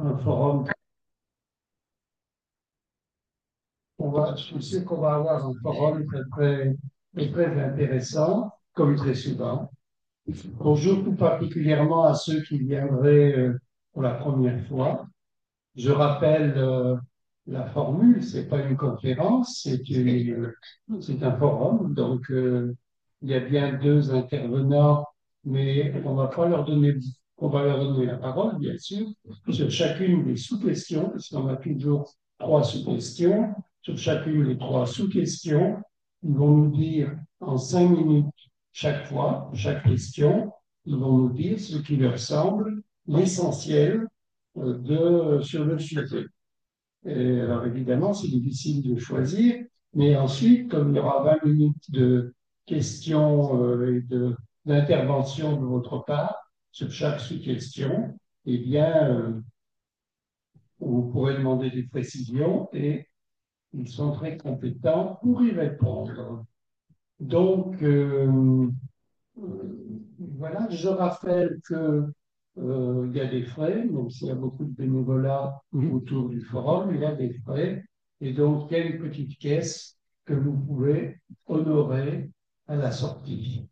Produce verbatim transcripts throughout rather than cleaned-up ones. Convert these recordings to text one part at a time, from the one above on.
un forum. On va, je sais qu'on va avoir un forum très, très, très, très intéressant, comme très souvent. Bonjour tout particulièrement à ceux qui viendraient euh, pour la première fois. Je rappelle euh, la formule, c'est pas une conférence, c'est une- c'est un forum. Donc, euh, il y a bien deux intervenants, mais on va pas leur donner, on va leur donner la parole, bien sûr, sur chacune des sous-questions, puisqu'on a toujours trois sous-questions. Sur chacune des trois sous-questions, ils vont nous dire en cinq minutes chaque fois, chaque question, ils vont nous dire ce qui leur semble l'essentiel euh, de, sur le sujet. Et alors évidemment, c'est difficile de choisir, mais ensuite, comme il y aura vingt minutes de questions euh, et de, d'intervention de votre part sur chaque sous-question, eh bien, euh, vous pourrez demander des précisions et ils sont très compétents pour y répondre. Donc, euh, euh, voilà, je rappelle que euh, il y a des frais, même s'il y a beaucoup de bénévolat autour du forum, il y a des frais. Et donc, il y a une petite caisse que vous pouvez honorer à la sortie.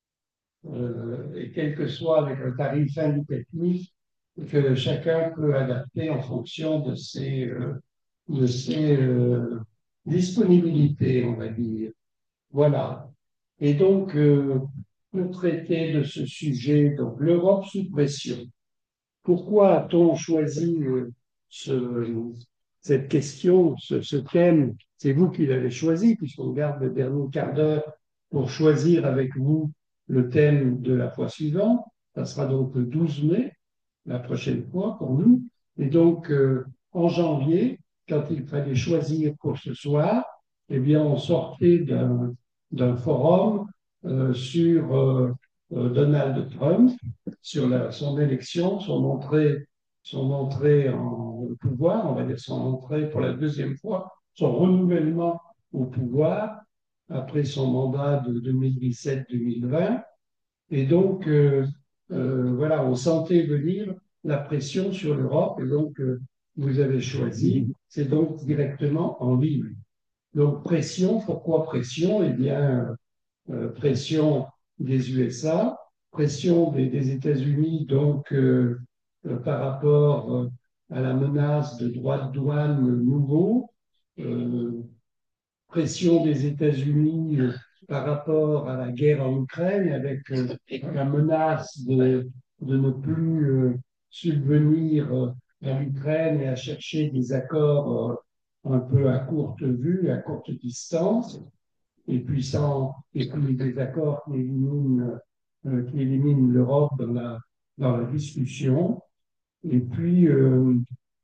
Euh, et quel que soit avec un tarif indicatif que chacun peut adapter en fonction de ses, euh, de ses euh, disponibilités, on va dire. Voilà. Et donc, euh, pour traiter de ce sujet, donc l'Europe sous pression. Pourquoi a-t-on choisi euh, ce, cette question, ce, ce thème? C'est vous qui l'avez choisi, puisqu'on garde le dernier quart d'heure pour choisir avec vous le thème de la fois suivante. Ça sera donc le douze mai, la prochaine fois pour nous. Et donc, euh, en janvier, quand il fallait choisir pour ce soir, eh bien, on sortait d'un d'un forum euh, sur euh, euh, Donald Trump, sur la, son élection, son entrée, son entrée en au pouvoir, on va dire son entrée pour la deuxième fois, son renouvellement au pouvoir après son mandat de deux mille dix-sept-deux mille vingt. Et donc, euh, euh, voilà, on sentait venir la pression sur l'Europe, et donc euh, vous avez choisi, c'est donc directement en ligne. Donc, pression, pourquoi pression? Eh bien, euh, pression des U S A, pression des, des États-Unis, donc euh, euh, par rapport euh, à la menace de droits de douane nouveaux, euh, pression des États-Unis euh, par rapport à la guerre en Ukraine, avec euh, la menace de, de ne plus euh, subvenir euh, à l'Ukraine et à chercher des accords euh, un peu à courte vue, à courte distance et puis, sans, et puis des accords qui éliminent, euh, qui éliminent l'Europe dans la, dans la discussion. Et puis, euh,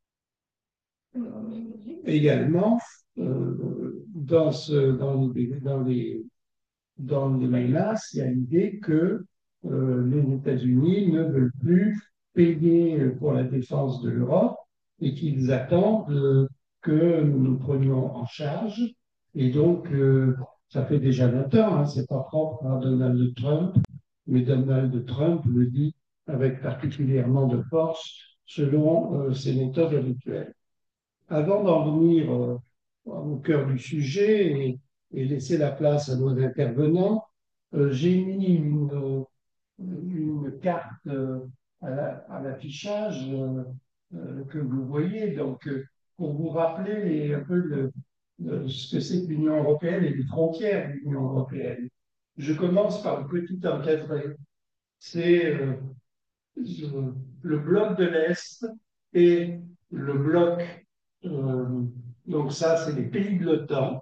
également, euh, dans, ce, dans, les, dans, les, dans les menaces, il y a l'idée que euh, les États-Unis ne veulent plus payer pour la défense de l'Europe et qu'ils attendent euh, que nous nous prenions en charge. Et donc, euh, ça fait déjà longtemps, hein, c'est pas propre à Donald Trump, mais Donald Trump le dit avec particulièrement de force selon euh, ses méthodes habituelles. Avant d'en venir euh, au cœur du sujet et, et laisser la place à nos intervenants, euh, j'ai mis une, une carte euh, à la- à l'affichage euh, euh, que vous voyez, donc euh, pour vous rappeler les- un peu le- le- ce que c'est que l'Union européenne et les frontières de l'Union européenne. Je commence par le petit encadré. C'est euh, le le bloc de l'Est et le bloc, euh, donc ça, c'est les pays de l'OTAN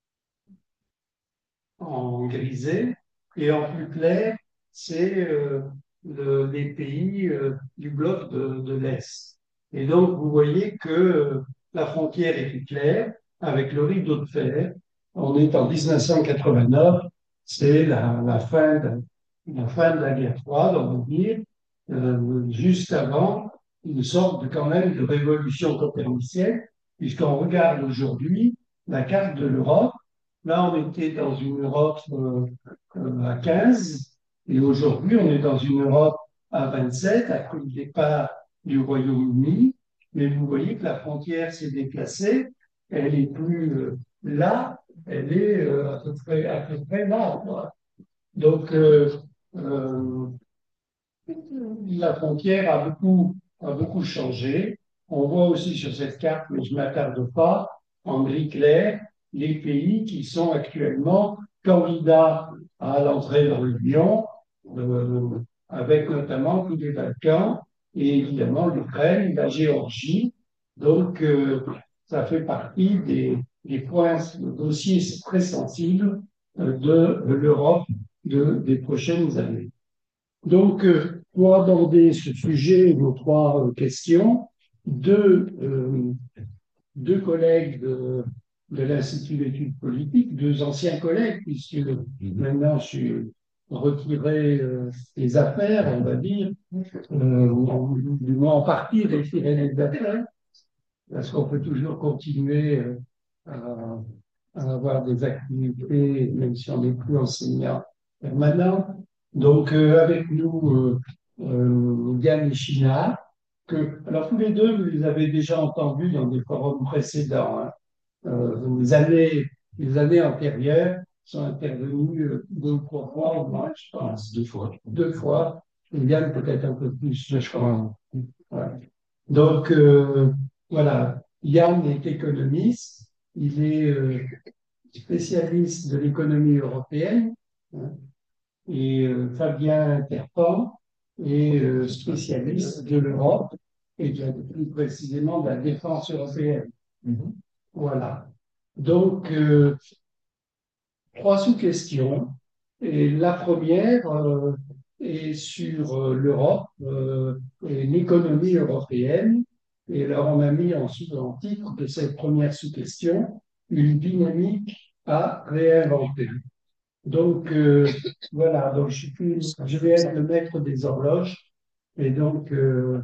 en grisé, et en plus clair, c'est euh, le- les pays euh, du bloc de, de l'Est. Et donc, vous voyez que euh, la frontière est plus claire, avec le rideau de fer. On est en mille neuf cent quatre-vingt-neuf, c'est la, la fin de, la fin de la guerre froide, on va dire, euh, juste avant une sorte de, quand même, de révolution copernicienne, puisqu'on regarde aujourd'hui la carte de l'Europe. Là, on était dans une Europe euh, euh, à quinze, et aujourd'hui, on est dans une Europe à vingt-sept, après le départ du Royaume-Uni. mais vous voyez que la frontière s'est déplacée, elle est plus euh, là, elle est euh, à peu près, à peu près là, quoi. Donc, euh, euh, la frontière a beaucoup, a beaucoup changé. On voit aussi sur cette carte, mais je ne m'attarde pas, en gris clair, les pays qui sont actuellement candidats à l'entrée dans l'Union, euh, avec notamment tous les Balkans et évidemment l'Ukraine, la Géorgie. Donc, euh, ça fait partie des, des points, des dossiers très sensibles euh, de, de l'Europe de, des prochaines années. Donc, euh, pour aborder ce sujet, nos trois euh, questions, deux, euh, deux collègues de, de l'Institut d'études politiques, deux anciens collègues, puisque maintenant je suis retiré euh, des affaires, on va dire, euh, en- du moins en partie retiré des affaires, parce qu'on peut toujours continuer euh, à, à avoir des activités, même si on n'est plus enseignant permanent. Donc, euh, avec nous, euh, euh, Yann et China, que, alors tous les deux, vous les avez déjà entendus dans des forums précédents. Hein. Euh, les années, les années antérieures sont intervenus euh, deux ou trois fois, au moins, je pense. Deux fois. Deux fois. Et Yann peut-être un peu plus, je crois. Ouais. Donc, euh, voilà, Yann est économiste, il est euh, spécialiste de l'économie européenne, hein, et euh, Fabien Terpan est euh, spécialiste de l'Europe et de la- plus précisément de la défense européenne. Mhm. Voilà. Donc, euh, trois sous-questions. Et la première euh, est sur euh, l'Europe euh, et l'économie européenne. Et alors, on a mis en, sous- en titre de cette première sous-question une dynamique à réinventer. Donc, euh, voilà, donc je, suis plus- je vais être le maître des horloges. Et donc, euh,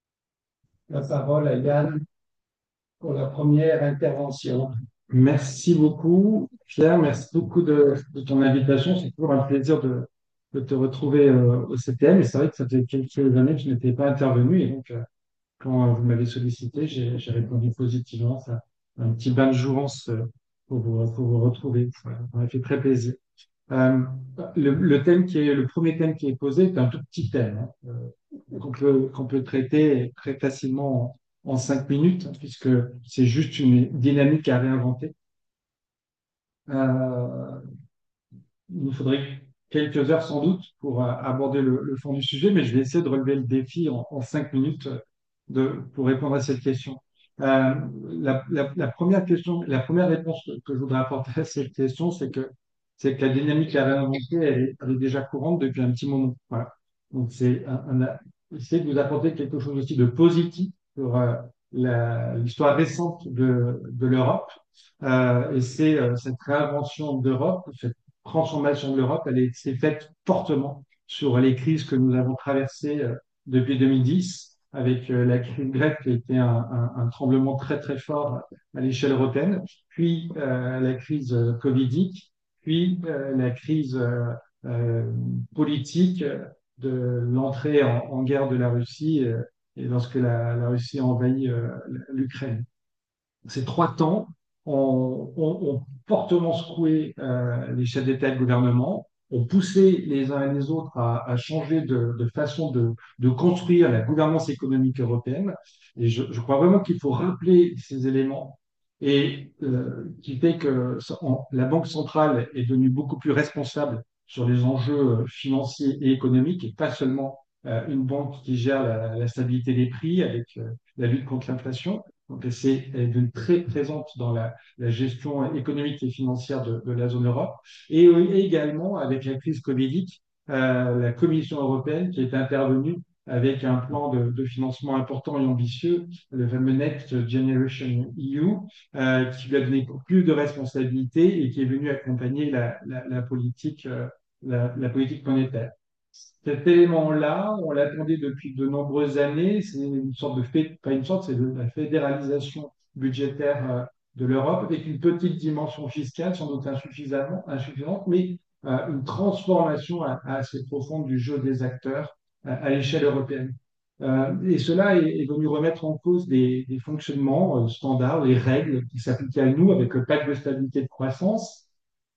la parole à Yann pour la première intervention. Merci beaucoup, Pierre. Merci beaucoup de, de ton invitation. C'est toujours un plaisir de, de te retrouver euh, au C T M. Et c'est vrai que ça fait quelques années que je n'étais pas intervenu. Et donc, euh, quand vous m'avez sollicité, j'ai j'ai répondu positivement. Ça, un petit bain de jouvence euh, pour vous, pour vous retrouver. Ça m'a fait très plaisir. Euh, le, le thème qui est, le premier thème qui est posé est un tout petit thème, hein, euh, qu'on peut, qu'on peut traiter très facilement en, en cinq minutes, puisque c'est juste une dynamique à réinventer. Euh, il nous faudrait quelques heures sans doute pour euh, aborder le, le fond du sujet, mais je vais essayer de relever le défi en, en cinq minutes euh, de, pour répondre à cette question. Euh, la, la, la première question, la première réponse que, que je voudrais apporter à cette question, c'est que c'est que la dynamique à réinventer, elle est, elle est déjà courante depuis un petit moment. Voilà. Donc c'est un, un, essayer de vous apporter quelque chose aussi de positif sur euh, la- l'histoire récente de, de l'Europe. Euh, et c'est euh, cette réinvention d'Europe, cette transformation de l'Europe, elle est- s'est faite fortement sur les crises que nous avons traversées euh, depuis deux mille dix, avec euh, la crise grecque qui a été un, un- un tremblement très très fort à l'échelle européenne, puis euh, la crise euh, covidique, puis euh, la crise euh, euh, politique de l'entrée en, en guerre de la Russie euh, et lorsque la, la Russie a envahi euh, l'Ukraine. Ces trois temps ont, ont- ont fortement secoué euh, les chefs d'État et de gouvernement, ont poussé les uns et les autres à, à changer de, de façon de, de construire la gouvernance économique européenne. Et je, je crois vraiment qu'il faut rappeler ces éléments et euh, qui fait que ça- en- la Banque centrale est devenue beaucoup plus responsable sur les enjeux euh, financiers et économiques et pas seulement euh, une banque qui gère la, la stabilité des prix avec euh, la lutte contre l'inflation. Donc, c'est elle est devenue très présente dans la, la gestion économique et financière de, de la zone Europe. Et, et également, avec la crise covidique, euh, la Commission européenne qui est intervenue avec un plan de, de financement important et ambitieux, le fameux Next Generation E U, euh, qui lui a donné plus de responsabilités et qui est venu accompagner la, la, la politique, euh, la, la politique monétaire. Cet élément-là, on l'attendait depuis de nombreuses années. C'est une sorte de fait, pas une sorte, c'est de la fédéralisation budgétaire euh, de l'Europe avec une petite dimension fiscale, sans doute insuffisamment, insuffisante, mais euh, une transformation a- assez profonde du jeu des acteurs euh, à l'échelle européenne. Euh, et cela est, est venu remettre en cause des, des fonctionnements euh, standards, les règles qui s'appliquaient à nous avec le pacte de stabilité et de croissance.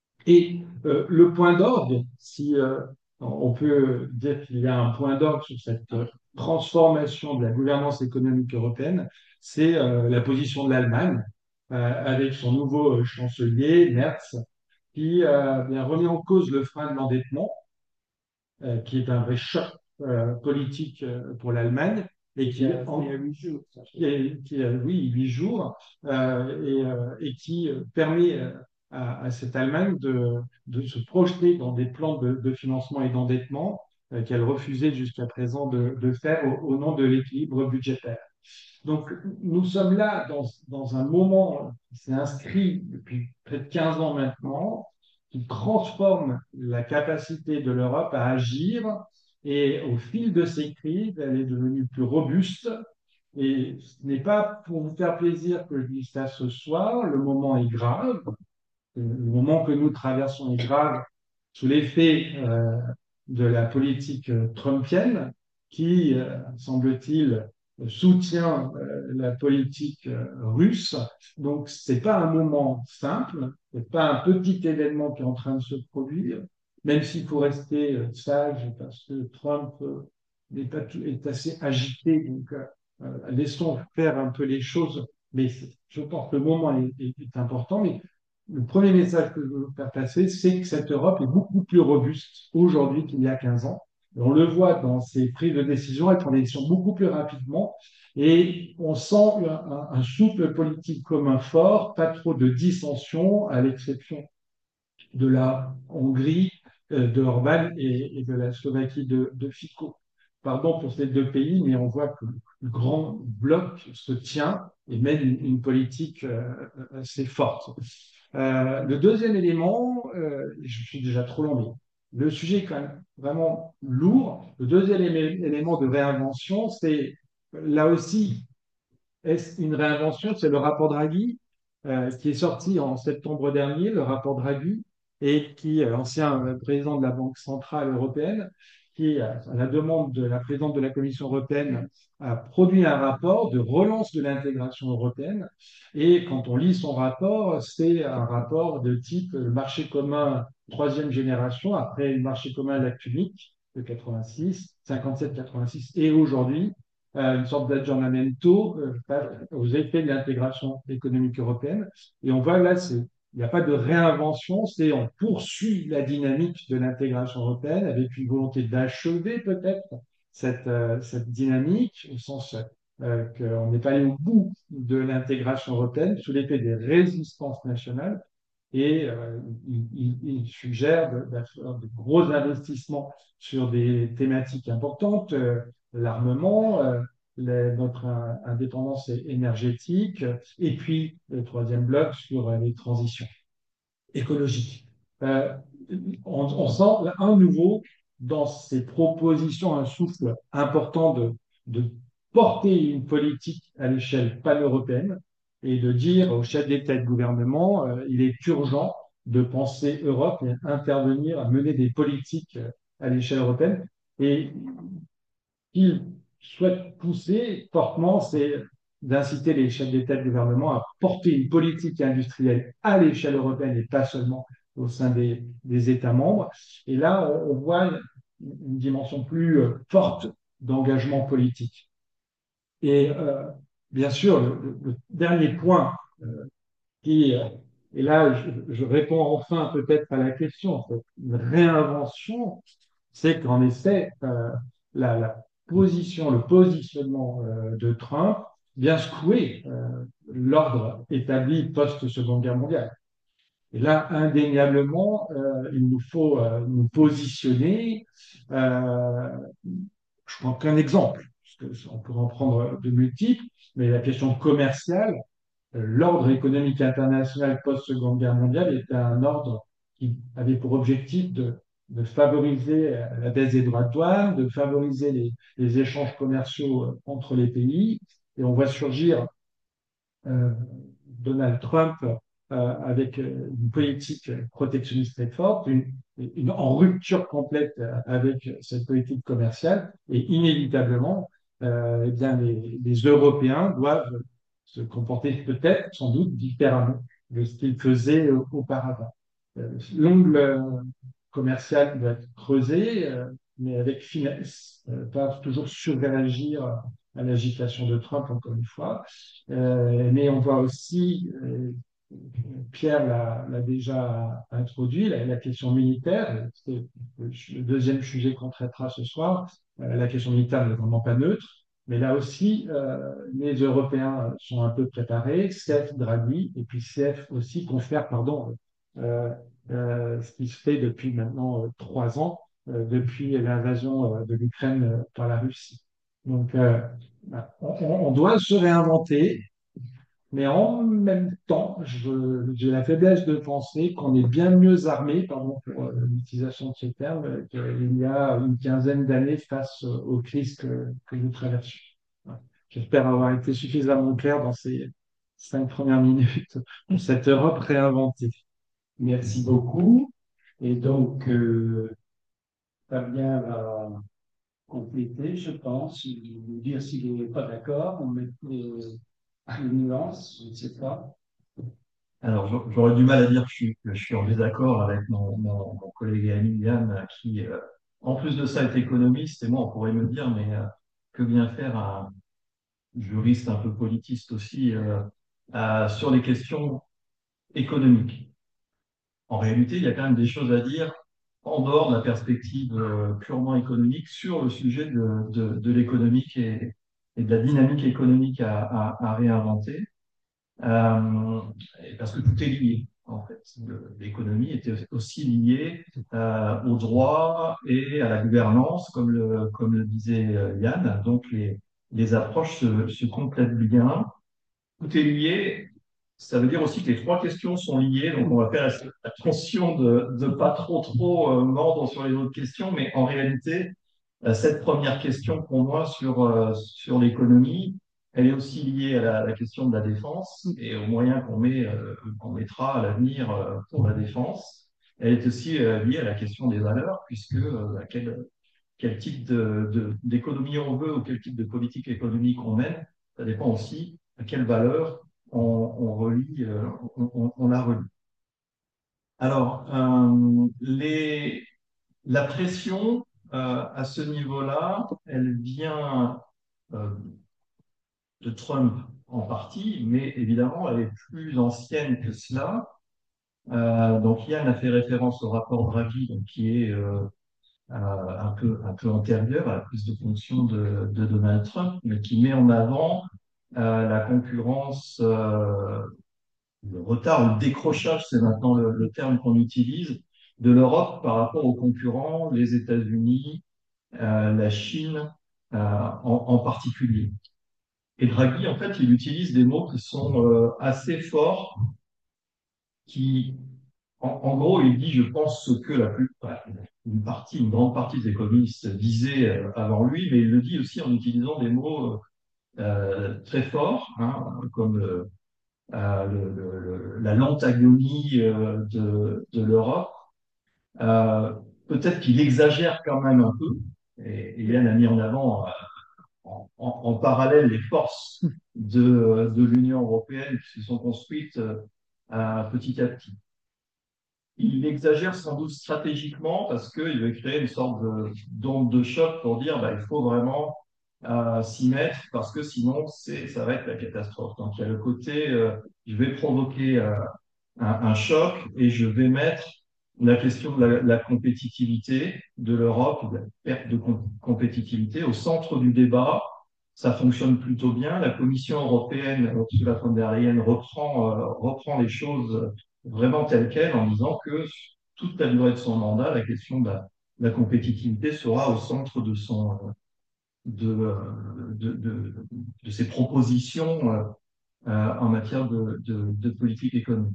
Et euh, le point d'orgue, si euh, on peut dire qu'il y a un point d'orgue sur cette euh, transformation de la gouvernance économique européenne, c'est euh, la position de l'Allemagne euh, avec son nouveau euh, chancelier, Merz, qui euh, bien, remet en cause le frein de l'endettement, euh, qui est un vrai choc euh, politique euh, pour l'Allemagne et qui, en, qui, est- qui a, oui, huit jours euh, et, euh, et qui euh, permet euh, à, à cette Allemagne de, de se projeter dans des plans de, de financement et d'endettement euh, qu'elle refusait jusqu'à présent de, de faire au, au nom de l'équilibre budgétaire. Donc, nous sommes là dans, dans un moment qui s'est inscrit depuis près de quinze ans maintenant, qui transforme la capacité de l'Europe à agir. Et au fil de ces crises, elle est devenue plus robuste. Et ce n'est pas pour vous faire plaisir que je dis ça ce soir. Le moment est grave. Le moment que nous traversons est grave sous l'effet euh, de la politique euh, trumpienne qui, euh, semble-t-il, soutient euh, la politique euh, russe. Donc, c'est pas un moment simple, c'est pas un petit événement qui est en train de se produire, même s'il faut rester euh, sage parce que Trump euh, n'est pas tout- est assez agité. Donc, euh, euh, laissons faire un peu les choses. Mais je pense que le moment est, est- est important. Mais le premier message que je veux faire passer, c'est que cette Europe est beaucoup plus robuste aujourd'hui qu'il y a quinze ans. Et on le voit dans ses prises de décision, elles prennent des décisions beaucoup plus rapidement et on sent un, un souffle politique commun fort, pas trop de dissensions, à l'exception de la Hongrie, euh, de Orban et, et de la Slovaquie de, de Fico. Pardon pour ces deux pays, mais on voit que le grand bloc se tient et mène une, une politique euh, assez forte. Euh, le deuxième élément, euh, je suis déjà trop long, mais le sujet est quand même vraiment lourd. Le deuxième élé- élément de réinvention, c'est là aussi, est-ce une réinvention? C'est le rapport Draghi euh, qui est sorti en septembre dernier, le rapport Draghi, et qui, euh, ancien euh, président de la Banque centrale européenne, qui, euh, à la demande de la présidente de la Commission européenne, a produit un rapport de relance de l'intégration européenne. Et quand on lit son rapport, c'est un rapport de type euh, marché commun troisième génération, après le marché commun l'acte unique de quatre-vingt-six, cinquante-sept quatre-vingt-six, et aujourd'hui, euh, une sorte d'aggiornamento euh, aux effets de l'intégration économique européenne. Et on voit là, c'est, il n'y a pas de réinvention, c'est on poursuit la dynamique de l'intégration européenne avec une volonté d'achever peut-être cette, euh, cette dynamique, au sens euh, qu'on n'est pas allé au bout de l'intégration européenne sous l'effet des résistances nationales. Et euh, il, il, il suggère de, de faire de gros investissements sur des thématiques importantes, euh, l'armement, euh, les- notre euh, indépendance énergétique, et puis le troisième bloc sur euh, les transitions écologiques. Euh, on, on sent un nouveau dans ces propositions, un souffle important de, de porter une politique à l'échelle pan-européenne et de dire aux chefs d'État et de gouvernement, euh, il est urgent de penser Europe et intervenir, à mener des politiques euh, à l'échelle européenne. Et qu'il souhaite pousser fortement, c'est d'inciter les chefs d'État et de gouvernement à porter une politique industrielle à l'échelle européenne et pas seulement au sein des, des États membres. Et là, on, on voit une, une dimension plus euh, forte d'engagement politique. Et euh, bien sûr, le, le, dernier point euh, qui, euh, et là, je, je, réponds enfin peut-être à la question, en fait, une réinvention, c'est qu'en effet, euh, la, la, position, le positionnement euh, de Trump vient secouer euh, l'ordre établi post-Seconde Guerre mondiale. Et là, indéniablement, euh, il nous faut euh, nous positionner. Euh, je prends qu'un exemple, parce qu'on pourrait en prendre de multiples, mais la question commerciale, euh, l'ordre économique international post-Seconde Guerre mondiale était un ordre qui avait pour objectif de, de favoriser euh, la baisse des droits de douane, de favoriser les, les échanges commerciaux euh, entre les pays. Et on voit surgir euh, Donald Trump euh, avec euh, une politique protectionniste très forte, une, une, en rupture complète euh, avec cette politique commerciale. Et inévitablement, euh, eh bien, les, les Européens doivent se comporter peut-être, sans doute, différemment de ce qu'ils faisaient euh, auparavant. Euh, L'ongle euh, commercial doit être creusé, euh, mais avec finesse, euh, pas toujours surréagir à l'agitation de Trump, encore une fois. Euh, mais on voit aussi, euh, Pierre l'a l'a déjà introduit, la, la question militaire. C'est le deuxième sujet qu'on traitera ce soir. Euh, la question militaire n'est vraiment pas neutre. Mais là aussi, euh, les Européens sont un peu préparés. C F Draghi et puis C F aussi confère, pardon, euh, euh, ce qui se fait depuis maintenant euh, trois ans, euh, depuis l'invasion euh, de l'Ukraine euh, par la Russie. Donc, euh, on, on doit se réinventer, mais en même temps, je- j'ai la faiblesse de penser qu'on est bien mieux armé, pardon pour euh, l'utilisation de ce terme, euh, qu'il y a une quinzaine d'années face euh, aux crises que, que nous traversons. Voilà. J'espère avoir été suffisamment clair dans ces cinq premières minutes pour cette Europe réinventée. Merci beaucoup. Et donc, euh, Fabien va compléter, je pense, nous dire s'il n'est pas d'accord, on met euh, une nuance, je ne sais pas. Alors, j'a- j'aurais du mal à dire que je suis, que je suis en désaccord avec mon, mon, mon collègue et ami Yann, qui, euh, en plus de ça, est économiste. Et moi, on pourrait me dire, mais euh, que vient faire un juriste un peu politiste aussi euh, euh, sur les questions économiques? En réalité, il y a quand même des choses à dire en dehors de la perspective euh, purement économique sur le sujet de, de, de l'économique et, et de la dynamique économique à, à, à réinventer. Euh, parce que tout est lié, en fait. Le- L'économie était aussi liée euh, au droit et à la gouvernance, comme le, comme le disait euh, Yann. Donc, les, les approches se, se complètent bien. Tout est lié. Ça veut dire aussi que les trois questions sont liées. Donc, on va faire attention de ne pas trop, trop euh, mordre sur les autres questions. Mais en réalité, euh, cette première question pour moi sur, euh, sur l'économie, elle est aussi liée à la, la question de la défense et aux moyens qu'on met, euh, qu'on mettra à l'avenir euh, pour la défense. Elle est aussi euh, liée à la question des valeurs, puisque euh, à quel, quel type de, de- d'économie on veut ou quel type de politique économique on mène, ça dépend aussi à quelles valeurs on, on relie, euh, on, on- on la relie. Alors, euh, les, la pression euh, à ce niveau-là, elle vient euh, de Trump en partie, mais évidemment, elle est plus ancienne que cela. Euh, donc, Yann a fait référence au rapport Draghi, donc, qui est euh, euh, un peu, un peu antérieur à la prise de fonction de, de Donald Trump, mais qui met en avant euh, la concurrence, euh, le retard, le décrochage, c'est maintenant le, le terme qu'on utilise, de l'Europe par rapport aux concurrents, les États-Unis, euh, la Chine euh, en, en particulier. Et Draghi, en fait, il utilise des mots qui sont euh, assez forts, qui, en, en gros, il dit, je pense, ce que la plus, enfin, une partie, une grande partie des économistes disaient euh, avant lui, mais il le dit aussi en utilisant des mots euh, très forts, hein, comme euh, euh, le- le- le- la lente agonie euh, de, de l'Europe. Euh, Peut-être qu'il exagère quand même un peu, et, et Yann a mis en avant euh, en, en- en parallèle les forces de, de l'Union européenne qui se sont construites euh, à- petit à petit. Il exagère sans doute stratégiquement parce qu'il veut créer une sorte de- d'onde de choc pour dire bah, il faut vraiment euh, s'y mettre parce que sinon c'est, ça va être la catastrophe. Donc il y a le côté euh, je vais provoquer euh, un, un choc et je vais mettre la question de la, la compétitivité de l'Europe, de la perte de com- compétitivité au centre du débat. Ça fonctionne plutôt bien. La Commission européenne, Ursula von der Leyen, reprend, euh, reprend les choses vraiment telles quelles en disant que toute la durée de son mandat, la question de la, de la compétitivité sera au centre de, son, de, de, de, de ses propositions euh, euh, en matière de, de, de politique économique.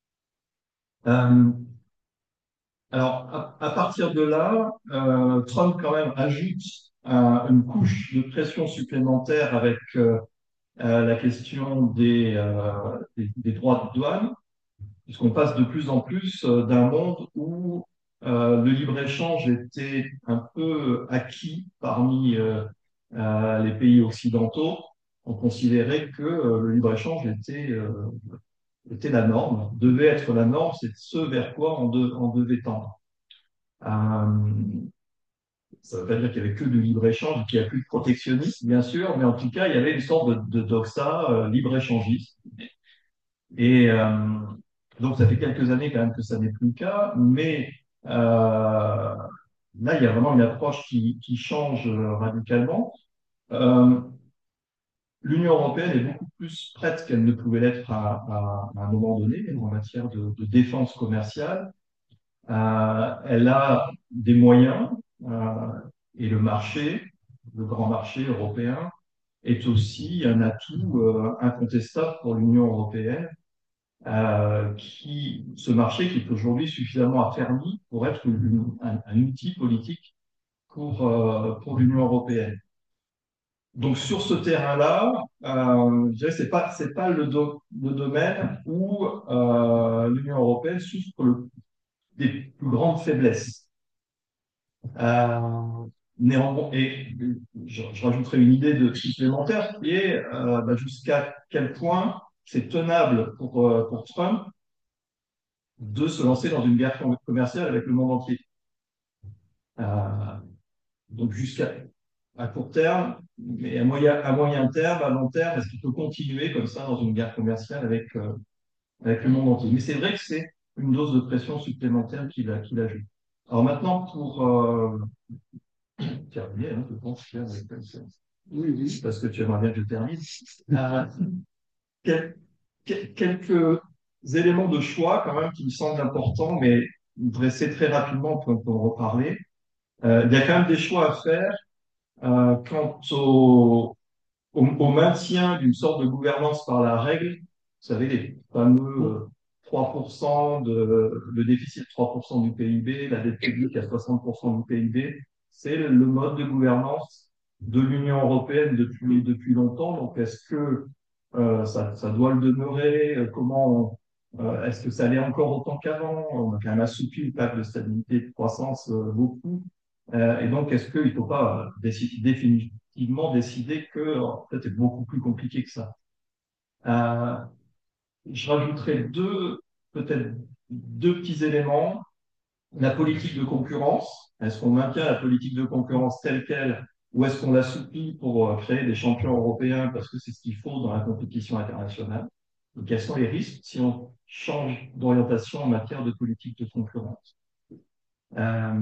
Euh, alors, à, à partir de là, euh, Trump quand même ajoute euh, une couche de pression supplémentaire avec euh, euh, la question des, euh, des, des droits de douane, puisqu'on passe de plus en plus euh, d'un monde où euh, le libre-échange était un peu acquis parmi euh, euh, les pays occidentaux ont considéré que euh, le libre-échange était, euh, était la norme, devait être la norme, c'est ce vers quoi on, de- on devait tendre. Euh, Ça ne veut pas dire qu'il y avait que du libre-échange, qu'il n'y a plus de protectionnisme, bien sûr, mais en tout cas, il y avait une sorte de, de doxa euh, libre-échangiste. Et euh, donc, ça fait quelques années quand même que ça n'est plus le cas, mais euh, là, il y a vraiment une approche qui, qui change euh, radicalement. Euh, L'Union européenne est beaucoup plus prête qu'elle ne pouvait l'être à, à- à un moment donné en matière de, de défense commerciale. Euh, elle a des moyens euh, et le marché, le grand marché européen, est aussi un atout euh, incontestable pour l'Union européenne, euh, qui, ce marché qui est aujourd'hui suffisamment affermi pour être une- un, un outil politique pour, euh, pour l'Union européenne. Donc sur ce terrain-là, euh, je dirais que c'est pas c'est pas le, do- le domaine où euh, l'Union européenne souffre le- des plus grandes faiblesses. Euh, Néanmoins, et je, je rajouterai une idée de supplémentaire qui est euh, bah, jusqu'à quel point c'est tenable pour, euh, pour Trump de se lancer dans une guerre com- commerciale avec le monde entier. Euh, donc jusqu'à à court terme, mais à moyen, à moyen terme, à long terme, est-ce qu'il peut continuer comme ça dans une guerre commerciale avec, euh, avec le monde entier? Mais c'est vrai que c'est une dose de pression supplémentaire qu'il a, qu'il ajoute. Alors maintenant, pour euh, terminer, hein, je pense, Pierre, avec oui, oui, parce que tu aimerais bien que je termine. Euh, quel- quel- quelques éléments de choix quand même qui me semblent importants, mais dressés très rapidement pour, pour en reparler. Euh, il y a quand même des choix à faire euh, quant au, au, au maintien d'une sorte de gouvernance par la règle. Vous savez, les fameux euh, trois pour cent de le déficit de trois pour cent du P I B, la dette publique à soixante pour cent du P I B, c'est le mode de gouvernance de l'Union européenne depuis, depuis longtemps. Donc, est-ce que euh, ça, ça doit le demeurer? Comment euh, est-ce que ça l'est encore autant qu'avant? On a quand même assoupli le pacte de stabilité et de croissance euh, beaucoup. Euh, et donc, est-ce qu'il ne faut pas euh, décider, définitivement décider que en fait, c'est beaucoup plus compliqué que ça? Euh, je rajouterai deux, peut-être deux petits éléments. La politique de concurrence. Est-ce qu'on maintient la politique de concurrence telle qu'elle ou est-ce qu'on l'assouplit pour euh, créer des champions européens parce que c'est ce qu'il faut dans la compétition internationale? Et quels sont les risques si on change d'orientation en matière de politique de concurrence? Euh,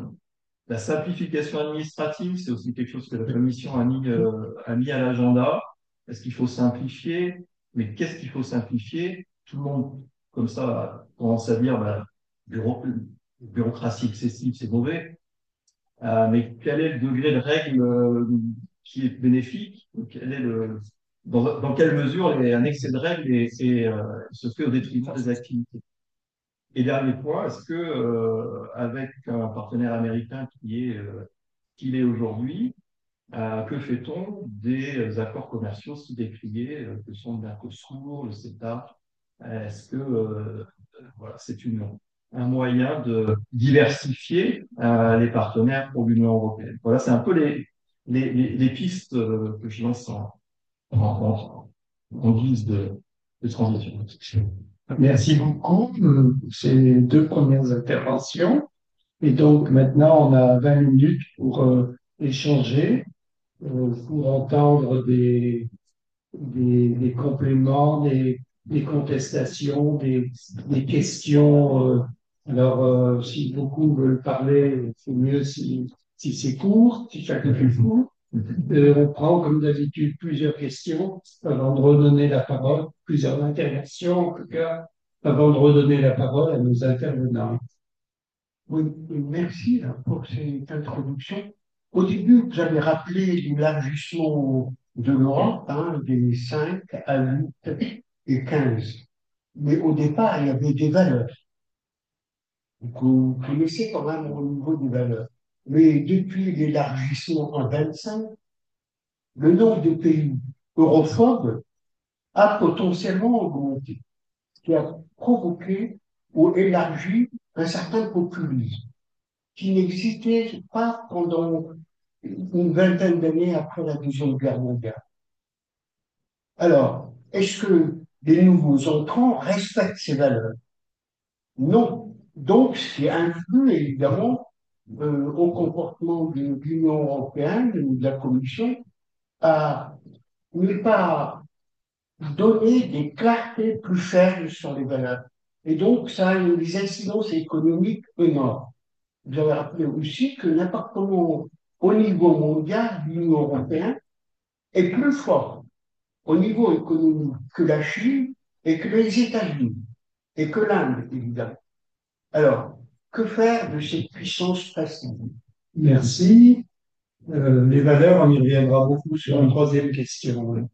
La simplification administrative, c'est aussi quelque chose que la Commission a mis, euh, a mis à l'agenda. Est-ce qu'il faut simplifier? Mais qu'est-ce qu'il faut simplifier? Tout le monde, comme ça, commence à dire, bah, bureau- bureaucratie excessive, c'est mauvais. Euh, mais quel est le degré de règle euh, qui est bénéfique? Quel est le, dans, dans quelle mesure les, un excès de règles est, est, euh, se fait au détriment des activités? Et dernier point, est-ce que euh, avec un partenaire américain qui est euh, qu'il est aujourd'hui, euh, que fait-on des accords commerciaux si décriés euh, que sont le Mercosur, le CETA? Est-ce que euh, voilà, c'est une, un moyen de diversifier euh, les partenaires pour l'Union européenne? Voilà, c'est un peu les, les, les, les pistes euh, que je lance en, en, en, en guise de, de transition. Merci beaucoup euh, pour ces deux premières interventions. Et donc maintenant, on a vingt minutes pour euh, échanger, euh, pour entendre des, des, des compléments, des, des contestations, des, des questions. euh. Alors, euh, si beaucoup veulent parler, c'est mieux si, si c'est court, si chacun est court. Euh, on prend, comme d'habitude, plusieurs questions avant de redonner la parole, plusieurs interventions, en tout cas, avant de redonner la parole à nos intervenants. Oui, merci hein, pour cette introduction. Au début, vous avez rappelé l'élargissement de l'Europe, hein, des cinq à huit et quinze. Mais au départ, il y avait des valeurs. Donc, vous connaissez quand même au niveau des valeurs. Mais depuis l'élargissement en vingt-cinq, le nombre de pays europhobes a potentiellement augmenté, ce qui a provoqué ou élargi un certain populisme qui n'existait pas pendant une vingtaine d'années après la Deuxième Guerre mondiale. Alors, est-ce que les nouveaux entrants respectent ces valeurs? Non. Donc, c'est influe évidemment euh, au comportement de l'Union européenne ou de la Commission à ne pas donner des clartés plus fermes sur les valeurs. Et donc, ça a des incidences économiques énormes. Vous avez rappelé aussi que l'appartement au niveau mondial de l'Union européenne est plus fort au niveau économique que la Chine et que les États-Unis et que l'Inde, évidemment. Alors, que faire de cette puissance passive? Merci. Euh, les valeurs, on y reviendra beaucoup sur une troisième question.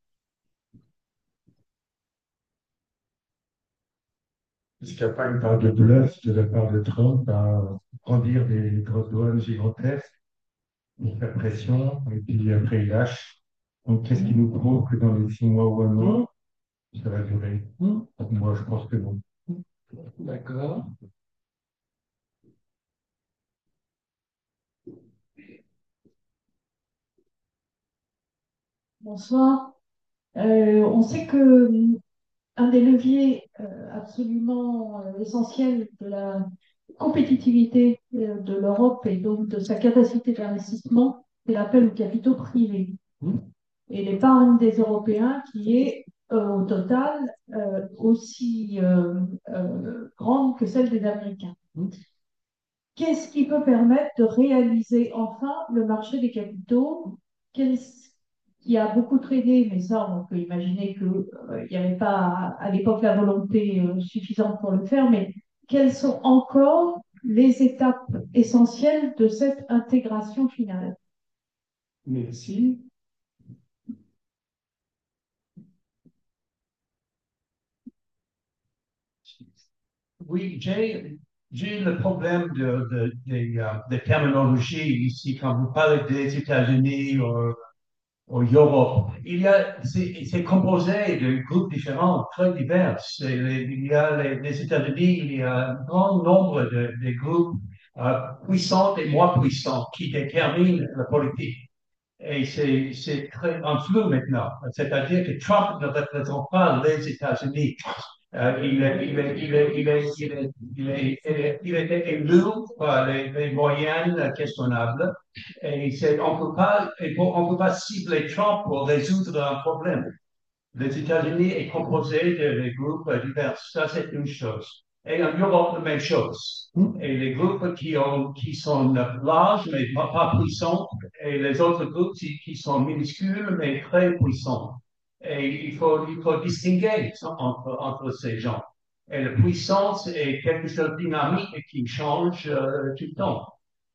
Est-ce qu'il n'y a pas une part de bluff de la part de Trump à brandir des douanes gigantesques, pour faire pression, et puis après il lâche. Donc qu'est-ce qui nous prouve que dans les six mois ou un an, ça va durer? Donc, moi, je pense que non. D'accord. Bonsoir. Euh, on sait que euh, un des leviers euh, absolument euh, essentiels de la compétitivité euh, de l'Europe et donc de sa capacité d'investissement, c'est l'appel aux capitaux privés et l'épargne des Européens qui est euh, au total euh, aussi euh, euh, grande que celle des Américains. Qu'est-ce qui peut permettre de réaliser enfin le marché des capitaux Quel- qui a beaucoup tradé, mais ça, on peut imaginer qu'il euh, n'y avait pas à, à l'époque la volonté euh, suffisante pour le faire, mais quelles sont encore les étapes essentielles de cette intégration finale? Merci. Oui, j'ai, j'ai le problème de, de, de, euh, de terminologie ici. Quand vous parlez des États-Unis ou, ou Europe, il y a, c'est, c'est composé de groupes différents, très divers. C'est les- il y a les, les États-Unis, il y a un grand nombre de, de groupes euh, puissants et moins puissants qui déterminent la politique. Et c'est, c'est très en flou maintenant. C'est-à-dire que Trump ne représente pas les États-Unis. Euh, il, est- il, est- il, est- il, est- il, est- il, est- il, est- il était élu par les, les moyennes questionnables. Et c'est, on peut pas, on peut pas cibler Trump pour résoudre un problème. Les États-Unis est composé de, de groupes divers. Ça, c'est une chose. Et en Europe, la même chose. Et les groupes qui, ont, qui sont larges, mais pas, pas puissants, et les autres groupes qui, qui sont minuscules, mais très puissants. Et il faut, il faut distinguer entre, entre ces gens. Et la puissance est quelque chose de dynamique et qui change euh, tout le temps.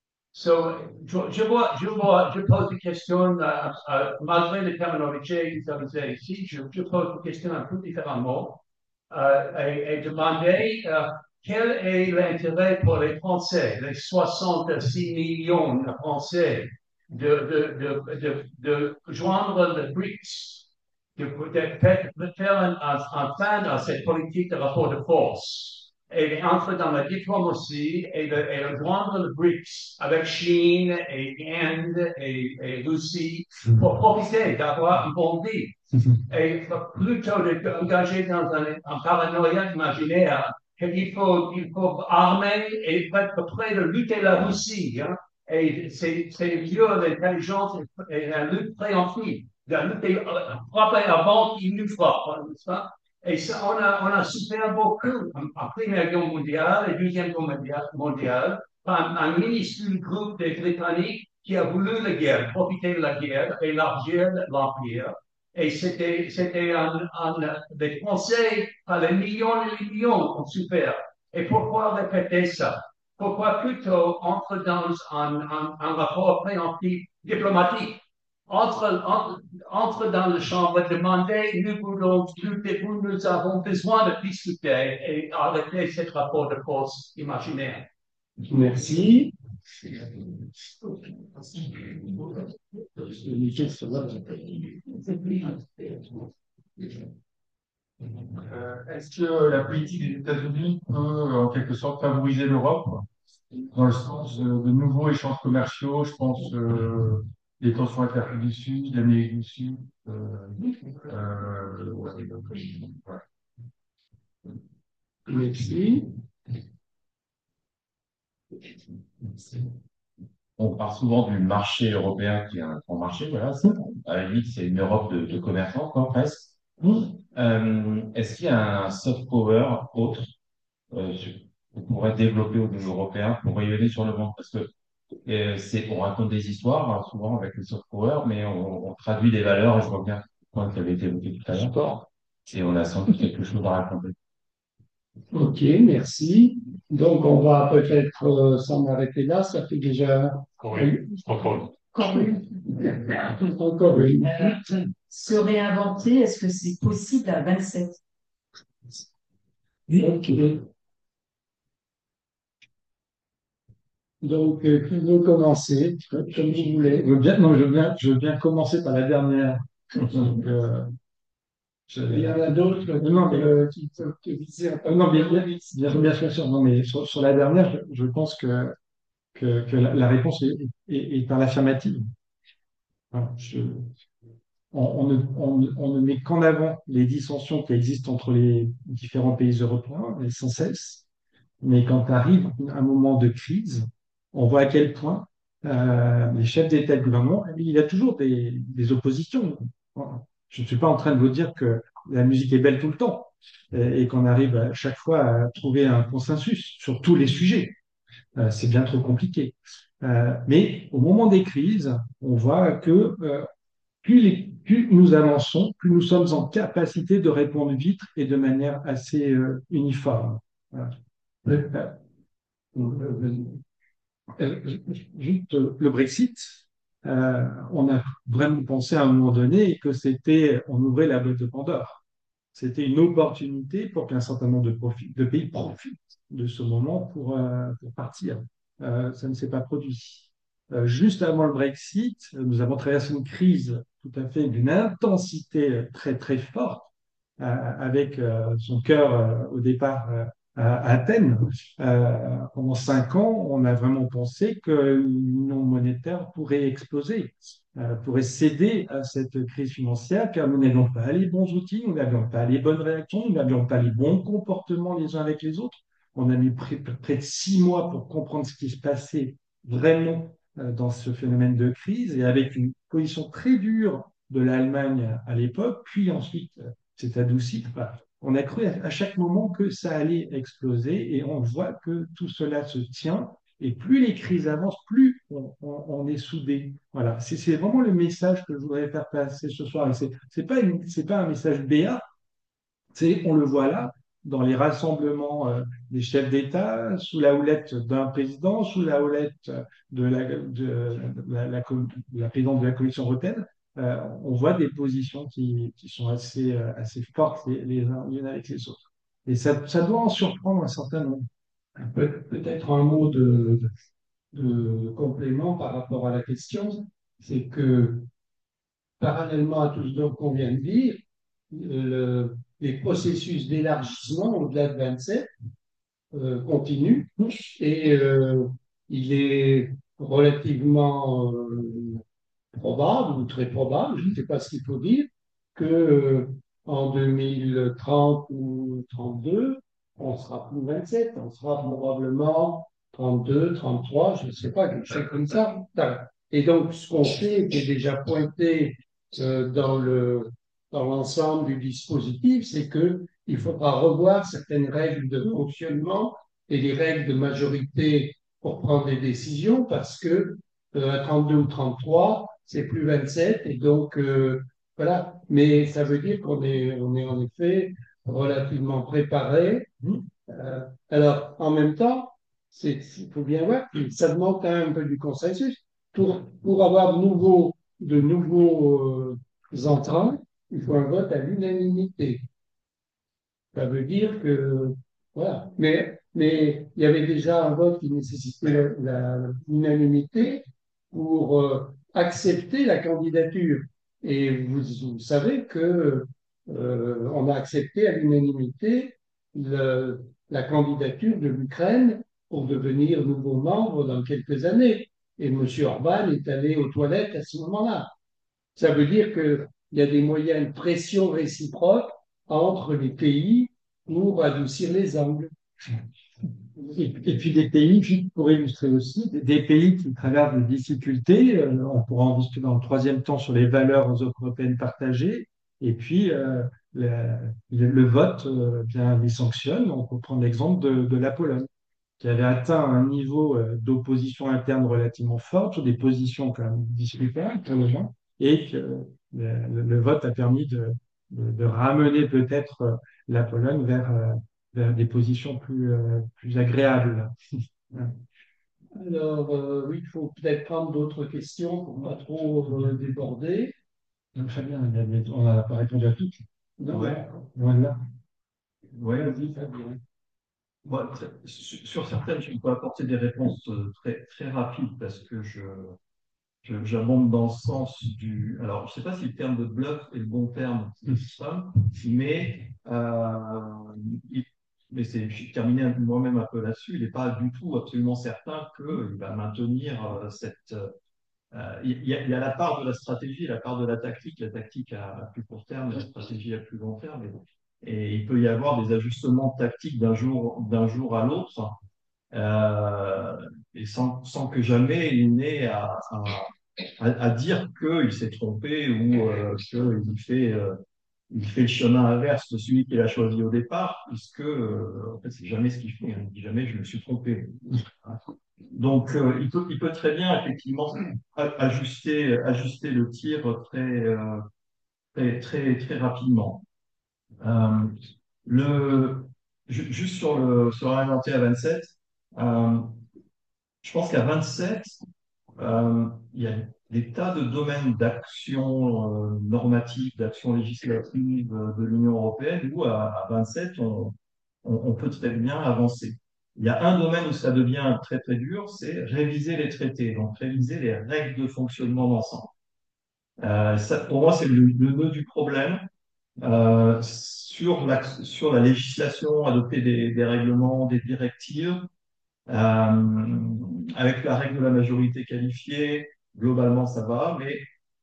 So, je, je, vois, je, vois, je pose des questions, euh, euh, malgré les terminologies utilisées ici, je, je pose des questions un peu différemment euh, et, et demander euh, quel est l'intérêt pour les Français, les soixante-six millions de Français, de, de, de, de, de joindre le BRICS, de, de, de faire un, un, un fin à cette politique de rapport de force et entrer dans la diplomatie et de, et de joindre le BRICS avec Chine et Inde et, et Russie pour profiter d'avoir un bon deal. Et plutôt d'engager dans un, un paranoïa imaginaire qu'il faut, il faut armer et être prêt de lutter la Russie. Hein. Et c'est c'est lieu d'intelligence et la lutte préemptive, de lutter, frapper avant qu'il nous frappe, n'est-ce pas? Et ça, on a, on a souffert beaucoup en Première Guerre mondiale et Deuxième Guerre mondiale par un, un minuscule groupe de Britanniques qui a voulu la guerre, profiter de la guerre, élargir l'empire. Et c'était, c'était un, un, des Français, par les millions et les millions ont souffert. Et pourquoi répéter ça? Pourquoi plutôt entrer dans un, un, un rapport préemptif diplomatique? Entre, entre, entre dans la chambre et demander, nous voulons discuter, nous avons besoin de discuter et arrêter ce rapport de force imaginaire. Merci. Euh, est-ce que la politique des États-Unis peut en quelque sorte favoriser l'Europe dans le sens de, de nouveaux échanges commerciaux, je pense euh, les tensions avec l'Afrique du Sud, l'Amérique du Sud. Euh, euh, ouais, ouais. Merci. On parle souvent du marché européen qui est un grand marché, voilà. c'est- À la limite, c'est une Europe de, de commerçants, quoi, presque. Euh, est-ce qu'il y a un soft power autre euh, sur- qu'on pourrait développer au niveau européen pour rayonner sur le monde? Parce que euh, c'est, on raconte des histoires, hein, souvent avec le soft power, mais on, on traduit des valeurs, et je reviens au point qui avait été évoqué tout à l'heure, et on a sans doute quelque chose à raconter. Ok, merci. Donc, on va peut-être euh, s'en arrêter là. Ça fait déjà Oui, encore. Quand même. encore une. Euh, se réinventer, est-ce que c'est possible à vingt-sept? Ok. Donc, euh, qui veut commencer, comme vous voulez. Je veux bien, non, je veux bien, je veux bien commencer par la dernière. Donc, euh, je- Il y en a d'autres Non, mais- euh, qui peuvent te viser. Euh, non, bien, bien, bien, bien sûr, sûr. Non, mais sur, sur la dernière, je, je pense que, que, que la, la réponse est, est, est par l'affirmative. Voilà, je- on, on ne, on, ne- on ne met qu'en avant les dissensions qui existent entre les différents pays européens, et sans cesse. Mais quand arrive un moment de crise, on voit à quel point euh, les chefs d'État et de gouvernement, il y a toujours des, des oppositions. Je ne suis pas en train de vous dire que la musique est belle tout le temps et, et qu'on arrive à chaque fois à trouver un consensus sur tous les sujets. Euh, c'est bien trop compliqué. Euh, mais au moment des crises, on voit que euh, plus, les- plus nous avançons, plus nous sommes en capacité de répondre vite et de manière assez euh, uniforme. Voilà. Euh, euh, euh, Juste euh, le Brexit, euh, on a vraiment pensé à un moment donné que c'était, on ouvrait la boîte de Pandore. C'était une opportunité pour qu'un certain nombre de, profi- de pays profitent de ce moment pour, euh, pour partir. Euh, ça ne s'est pas produit. Euh, juste avant le Brexit, nous avons traversé une crise tout à fait d'une intensité très très forte, euh, avec euh, son cœur euh, au départ euh, à Athènes. Euh, pendant cinq ans, on a vraiment pensé que l'union monétaire pourrait exploser, euh, pourrait céder à cette crise financière, car nous n'avions pas les bons outils, nous n'avions pas les bonnes réactions, nous n'avions pas les bons comportements les uns avec les autres. On a mis près, près de six mois pour comprendre ce qui se passait vraiment euh, dans ce phénomène de crise, et avec une position très dure de l'Allemagne à l'époque, puis ensuite euh, c'est adouci. Enfin, on a cru à chaque moment que ça allait exploser et on voit que tout cela se tient. Et plus les crises avancent, plus on, on- on est soudés. Voilà, c'est c'est vraiment le message que je voudrais faire passer ce soir. Et c'est c'est pas une- c'est pas un message béat, c'est on le voit là dans les rassemblements euh, des chefs d'État, sous la houlette d'un président, sous la houlette de la, de la, la- de la présidente de la Commission européenne. Euh, on voit des positions qui, qui sont assez, euh, assez fortes les, les uns les unes avec les autres. Et ça, ça doit en surprendre un certain nombre. Peut- Peut-être un mot de, de complément par rapport à la question, c'est que parallèlement à tout ce dont on vient de dire, le- les processus d'élargissement au-delà de vingt-sept euh, continuent et euh, il est relativement euh, probable ou très probable, je ne sais pas ce qu'il faut dire, que euh, en deux mille trente ou trente-deux, on sera plus vingt-sept, on sera probablement trente-deux, trente-trois, je ne sais pas, quelque chose comme ça. Et donc, ce qu'on fait, qui est déjà pointé euh, dans le, dans l'ensemble du dispositif, c'est que il faudra revoir certaines règles de fonctionnement et les règles de majorité pour prendre des décisions parce que euh, à trente-deux ou trente-trois, c'est plus vingt-sept et donc euh, voilà. Mais ça veut dire qu'on est, on est en effet relativement préparé. Euh, alors, en même temps, c'est, il faut bien voir, ça demande quand même un peu du consensus. Pour, pour avoir de nouveaux, de nouveaux euh, entrants, il faut un vote à l'unanimité. Ça veut dire que, voilà. Mais, mais il y avait déjà un vote qui nécessitait la- la- l'unanimité pour euh, accepter la candidature. Et vous, vous savez que euh, on a accepté à l'unanimité le- la candidature de l'Ukraine pour devenir nouveau membre dans quelques années. Et M. Orban est allé aux toilettes à ce moment-là. Ça veut dire qu'il y a des moyens de pression réciproque entre les pays pour adoucir les angles. Et, et puis des pays, juste pour illustrer aussi, des, des pays qui traversent des difficultés. Euh, on pourra en discuter dans le troisième temps sur les valeurs européennes partagées. Et puis euh, le, le, le vote, euh, bien, les sanctionne. On peut prendre l'exemple de, de la Pologne, qui avait atteint un niveau euh, d'opposition interne relativement fort, sur des positions quand même discutables pour les gens, et que euh, le, le vote a permis de, de, de ramener peut-être euh, la Pologne vers, euh, vers des positions plus, euh, plus agréables. Alors, euh, oui, il faut peut-être prendre d'autres questions pour ne pas trop euh, déborder. Donc, Fabien, on n'a pas répondu à toutes. Non, Ouais. Loin de là. Ouais. vas-y, Fabien. Moi, très- sur sur certaines, je peux apporter des réponses euh, très, très rapides parce que je, je- j'abonde dans le sens du. Alors, je ne sais pas si le terme de bluff est le bon terme, c'est ça, mais, euh, il- mais c'est, je terminé moi-même un peu là-dessus. Il n'est pas du tout absolument certain qu'il va maintenir euh, cette. euh, il y, a, il y a la part de la stratégie, la part de la tactique, la tactique à, à plus court terme, la stratégie à plus long terme. Et, et il peut y avoir des ajustements tactiques d'un jour, d'un jour à l'autre, euh, et sans, sans que jamais il n'ait à, à, à- à dire qu'il s'est trompé ou euh, qu'il fait, euh, il fait le chemin inverse de celui qu'il a choisi au départ, puisque euh, en fait, c'est jamais ce qu'il fait. Hein. Il dit jamais je me suis trompé. Donc, euh, il peut, il peut très bien effectivement a- ajuster, ajuster le tir très, euh, très, très, très rapidement. Euh, le, ju- juste sur le, sur la montée à vingt-sept, euh, je pense qu'à vingt-sept, euh, il y a des tas de domaines d'action euh, normative, d'action législative euh, de l'Union européenne où à, à vingt-sept, on, on, on peut très bien avancer. Il y a un domaine où ça devient très très dur, c'est réviser les traités, donc réviser les règles de fonctionnement d'ensemble. Euh, ça, pour moi, c'est le, le nœud du problème. Euh, sur la, sur la législation, adopter des, des règlements, des directives, euh, avec la règle de la majorité qualifiée, globalement ça va, mais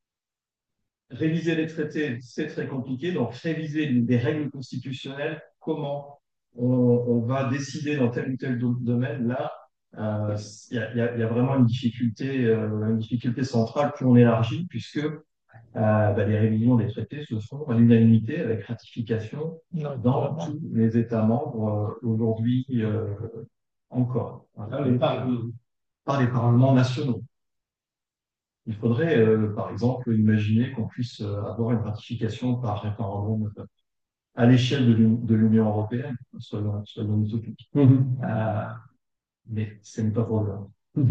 réviser les traités, c'est très compliqué. Donc réviser des règles constitutionnelles, comment on, on va décider dans tel ou tel do- domaine, là, euh, il y, a, il y a- il y a vraiment une difficulté, euh, une difficulté centrale plus on élargit, puisque euh, bah, les révisions des traités se font à l'unanimité avec ratification dans tous les États membres euh, aujourd'hui euh, encore, hein, Ah, les par- par les parlements nationaux. Il faudrait, euh, par exemple, imaginer qu'on puisse euh, avoir une ratification par référendum euh, à l'échelle de l'U- de l'Union européenne, soyons, soyons utopiques. Mhm. Euh, mais ce n'est pas pour l'heure.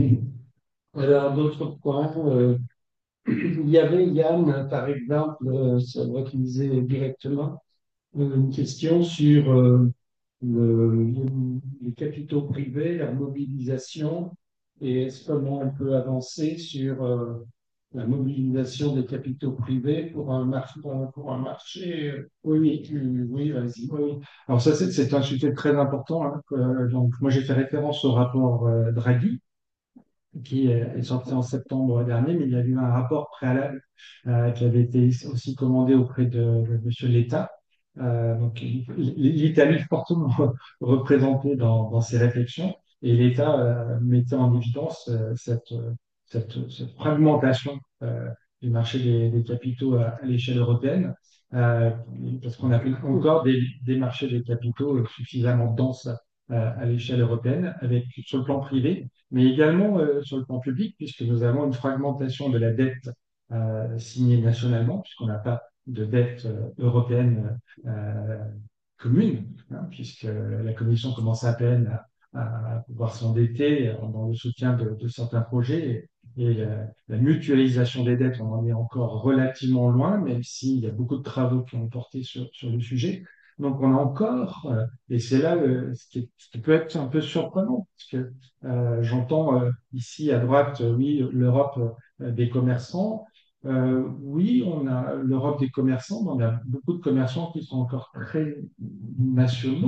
Alors, d'autres points. euh, il y avait, Yann, par exemple, euh, ça doit utiliser directement, euh, une question sur euh, le- les capitaux privés, leur mobilisation, et est-ce comment on peut avancer sur euh, la mobilisation des capitaux privés pour un, mar- pour un marché. euh, Oui, oui, tu- oui, vas-y. Oui, oui. Alors ça, c'est c'est un sujet très important, hein, que- donc, moi, j'ai fait référence au rapport euh, Draghi, qui est est sorti en septembre dernier, mais il y a eu un rapport préalable euh, qui avait été aussi commandé auprès de, de Monsieur l'État. Euh, donc, l'Italie est fortement représentée dans, dans ces réflexions, et l'État euh, mettait en évidence euh, cette, cette, cette fragmentation euh, du marché des, des capitaux à, à l'échelle européenne, euh, parce qu'on a encore des, des marchés des capitaux suffisamment denses euh, à l'échelle européenne, avec sur le plan privé, mais également euh, sur le plan public, puisque nous avons une fragmentation de la dette euh, signée nationalement, puisqu'on n'a pas de dette euh, européenne euh, commune, hein, puisque la Commission commence à peine à, à pouvoir s'endetter dans le soutien de, de certains projets. Et, et la, la mutualisation des dettes, on en est encore relativement loin, même s'il y a beaucoup de travaux qui ont porté sur, sur le sujet. Donc on a encore, euh, et c'est là euh, ce, qui est- ce qui peut être un peu surprenant, parce que euh, j'entends euh, ici à droite, euh, oui, l'Europe euh, des commerçants. Euh, oui, on a l'Europe des commerçants, mais on a beaucoup de commerçants qui sont encore très nationaux.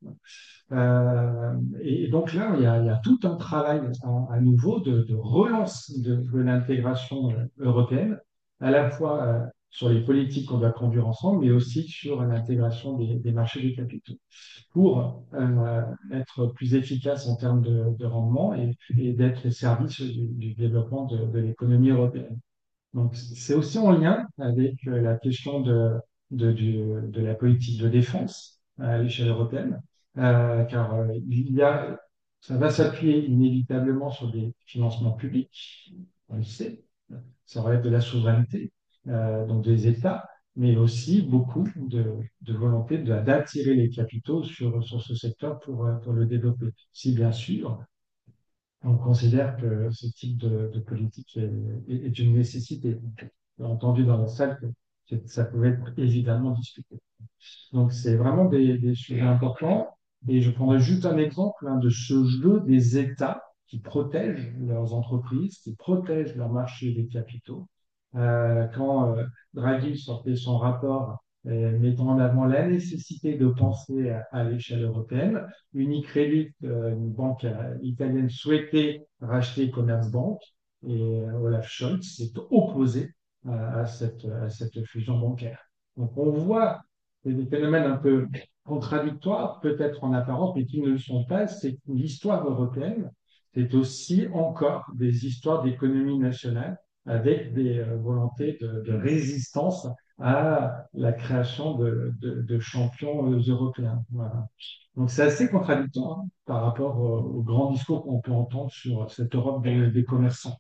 Euh, et donc là, il y a, il y a tout un travail à, à nouveau de, de relance de, de l'intégration euh, européenne, à la fois euh, sur les politiques qu'on doit conduire ensemble, mais aussi sur l'intégration des, des marchés des capitaux, pour euh, être plus efficace en termes de, de rendement et, et d'être au service du, du développement de, de l'économie européenne. Donc, c'est aussi en lien avec euh, la question de, de, du- de la politique de défense à l'échelle européenne, euh, car euh, il y a, ça va s'appuyer inévitablement sur des financements publics, on le sait, ça relève de la souveraineté, euh, donc des États, mais aussi beaucoup de, de volonté de- d'attirer les capitaux sur, sur ce secteur pour, euh, pour le développer. Si bien sûr, on considère que ce type de, de politique est, est- est une nécessité. J'ai entendu dans la salle que c'est- ça pouvait être évidemment discuté. Donc, c'est vraiment des, des sujets importants. Et je prendrai juste un exemple hein, de ce jeu des États qui protègent leurs entreprises, qui protègent leur marché des capitaux. Euh, quand euh, Draghi sortait son rapport euh, mettant en avant la nécessité de penser à, à l'échelle européenne, Unicredit, euh, une banque euh, italienne, souhaitait racheter Commerzbank et euh, Olaf Scholz s'est opposé à, à cette, à cette fusion bancaire. Donc on voit des phénomènes un peu contradictoires, peut-être en apparence, mais qui ne le sont pas. C'est que l'histoire européenne, c'est aussi encore des histoires d'économie nationale avec des euh, volontés de, de résistance à la création de, de- de champions euh, européens. Voilà. Donc c'est assez contradictoire hein, par rapport au, au grand discours qu'on peut entendre sur cette Europe des, des commerçants.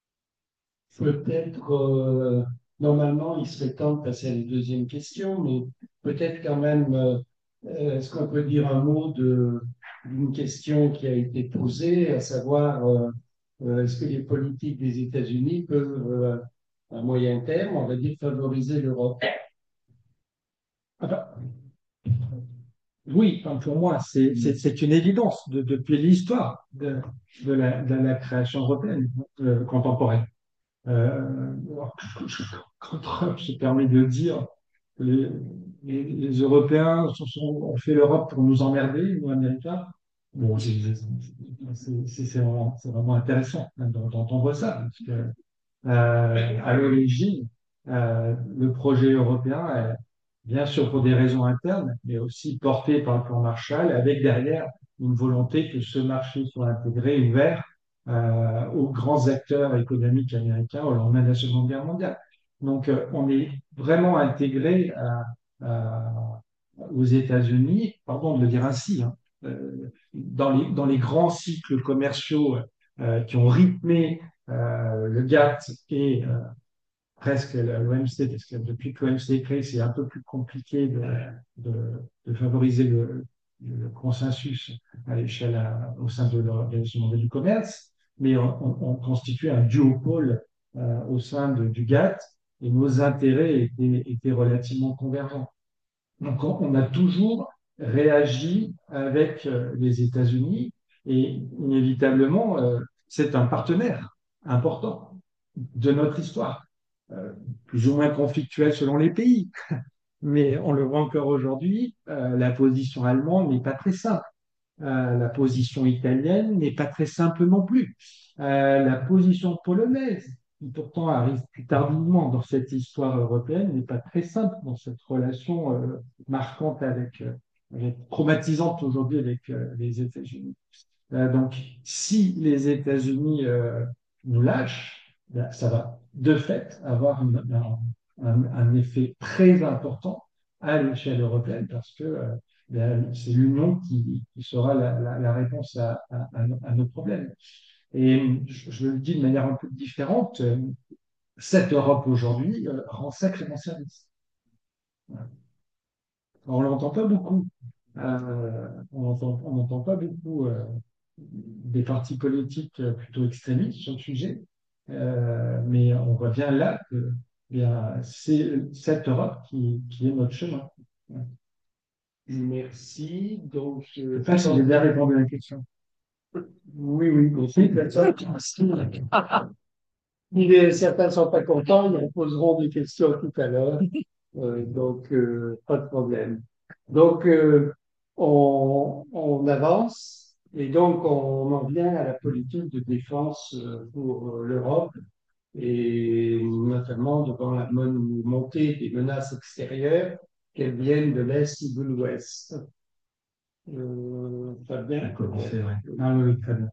Peut-être, euh, normalement, il serait temps de passer à la deuxième question, mais peut-être quand même, euh, euh, est-ce qu'on peut dire un mot de, d'une question qui a été posée, à savoir, euh, euh, est-ce que les politiques des États-Unis peuvent, euh, à moyen terme, on va dire, favoriser l'Europe? Enfin, oui, enfin, pour moi, c'est c'est- c'est une évidence de- depuis l'histoire de, de la, de la création européenne euh, contemporaine. Euh, alors, quand Trump se permet de dire que les, les, les Européens se sont, ont fait l'Europe pour nous emmerder, nous Américains, bon, c'est c'est- c'est- c'est vraiment, c'est vraiment intéressant hein, d'entendre ça, parce que euh, à l'origine, euh, le projet européen est bien sûr pour des raisons internes, mais aussi porté par le plan Marshall, avec derrière une volonté que ce marché soit intégré, ouvert euh, aux grands acteurs économiques américains au lendemain de la Seconde Guerre mondiale. Donc, euh, on est vraiment intégré à- à- aux États-Unis, pardon de le dire ainsi, hein, euh, dans les, dans les grands cycles commerciaux euh, qui ont rythmé euh, le GATT et euh, presque l'O M C, parce que depuis que l'O M C est créé, c'est un peu plus compliqué de, de, de favoriser le, le consensus à l'échelle à- au sein de l'Organisation mondiale du commerce, mais on, on- on constitue un duopole euh, au sein de- du GATT et nos intérêts étaient, étaient relativement convergents. Donc, on, on a toujours réagi avec euh, les États-Unis et inévitablement, euh, c'est un partenaire important de notre histoire, euh, plus ou moins conflictuel selon les pays. Mais on le voit encore aujourd'hui, euh, la position allemande n'est pas très simple. Euh, la position italienne n'est pas très simple non plus. Euh, la position polonaise, qui pourtant arrive plus tardivement dans cette histoire européenne, n'est pas très simple dans cette relation euh, marquante avec, euh, avec- traumatisante aujourd'hui avec euh, les États-Unis. Euh, donc, si les États-Unis euh, nous lâchent, ben, ça va de fait avoir un, un- un- un effet très important à l'échelle européenne parce que euh, ben, c'est l'Union qui, qui sera la, la- la réponse à, à- à nos à nos problèmes. Et je, je le dis de manière un peu différente, euh, cette Europe aujourd'hui euh, rend sacrément service. Voilà. On ne l'entend pas beaucoup. Euh, on n'entend on n'entend pas beaucoup euh, des partis politiques euh, plutôt extrémistes sur le sujet, Euh, mais on voit bien là que eh bien, c'est cette Europe qui, qui est notre chemin. Merci. Donc, Je euh, ne sais pas si j'ai bien répondu à la question. oui, oui, merci. Il certains ne sont pas contents, ils poseront des questions tout à l'heure. Euh, donc, euh, pas de problème. Donc, euh, on, on avance et donc on en vient à la politique de défense euh, pour euh, l'Europe et notamment devant la mon- montée des menaces extérieures, qu'elles viennent de l'Est ou de l'Ouest. Euh, Fabien, À commencer, ouais. Ah oui, oui, très bien.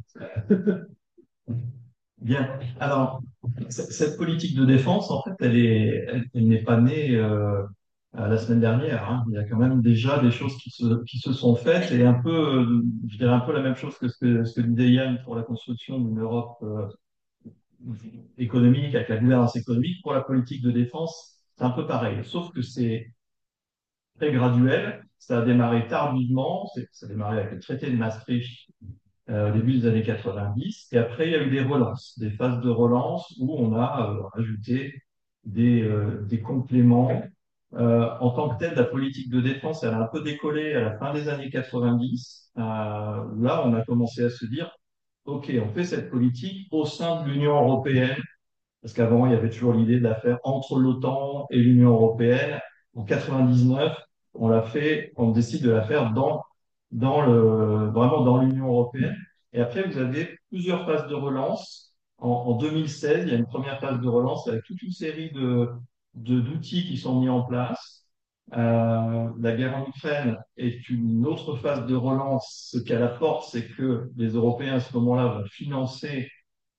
Bien. Alors, c- cette politique de défense, en fait, elle est, elle, elle n'est pas née euh, à la semaine dernière, hein. Il y a quand même déjà des choses qui se, qui se sont faites et un peu, euh, je dirais un peu la même chose que ce que, ce que disait Yann pour la construction d'une Europe euh, économique, avec la gouvernance économique. Pour la politique de défense, c'est un peu pareil, sauf que c'est très graduel. Ça a démarré tardivement. C'est- Ça a démarré avec le traité de Maastricht euh, au début des années quatre-vingt-dix. Et après, il y a eu des relances, des phases de relance où on a euh, ajouté des, euh, des compléments. Euh, en tant que tel, la politique de défense, elle a un peu décollé à la fin des années quatre-vingt-dix. Euh, là, on a commencé à se dire, OK, on fait cette politique au sein de l'Union européenne, parce qu'avant, il y avait toujours l'idée de la faire entre l'OTAN et l'Union européenne. En quatre-vingt-dix-neuf, on l'a fait, on décide de la faire dans, dans le, vraiment dans l'Union européenne. Et après, vous avez plusieurs phases de relance. En, en deux mille seize, il y a une première phase de relance avec toute une série de, de- d'outils qui sont mis en place. Euh, la guerre en Ukraine est une autre phase de relance. Ce qu'elle apporte, c'est que les Européens, à ce moment-là, vont financer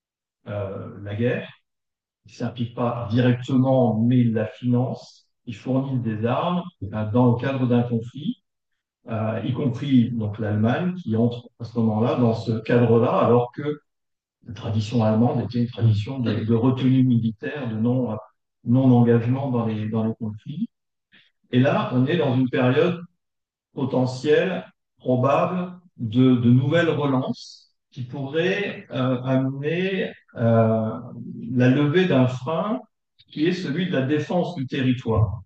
euh, la guerre. Ils ne s'impliquent pas directement, mais ils la financent. Ils fournissent des armes euh, dans le cadre d'un conflit, euh, y compris donc l'Allemagne qui entre à ce moment-là dans ce cadre-là, alors que la tradition allemande était une tradition de, de retenue militaire, de non, non engagement dans les, dans les conflits. Et là, on est dans une période potentielle, probable, de, de nouvelles relances qui pourraient euh, amener euh, la levée d'un frein qui est celui de la défense du territoire.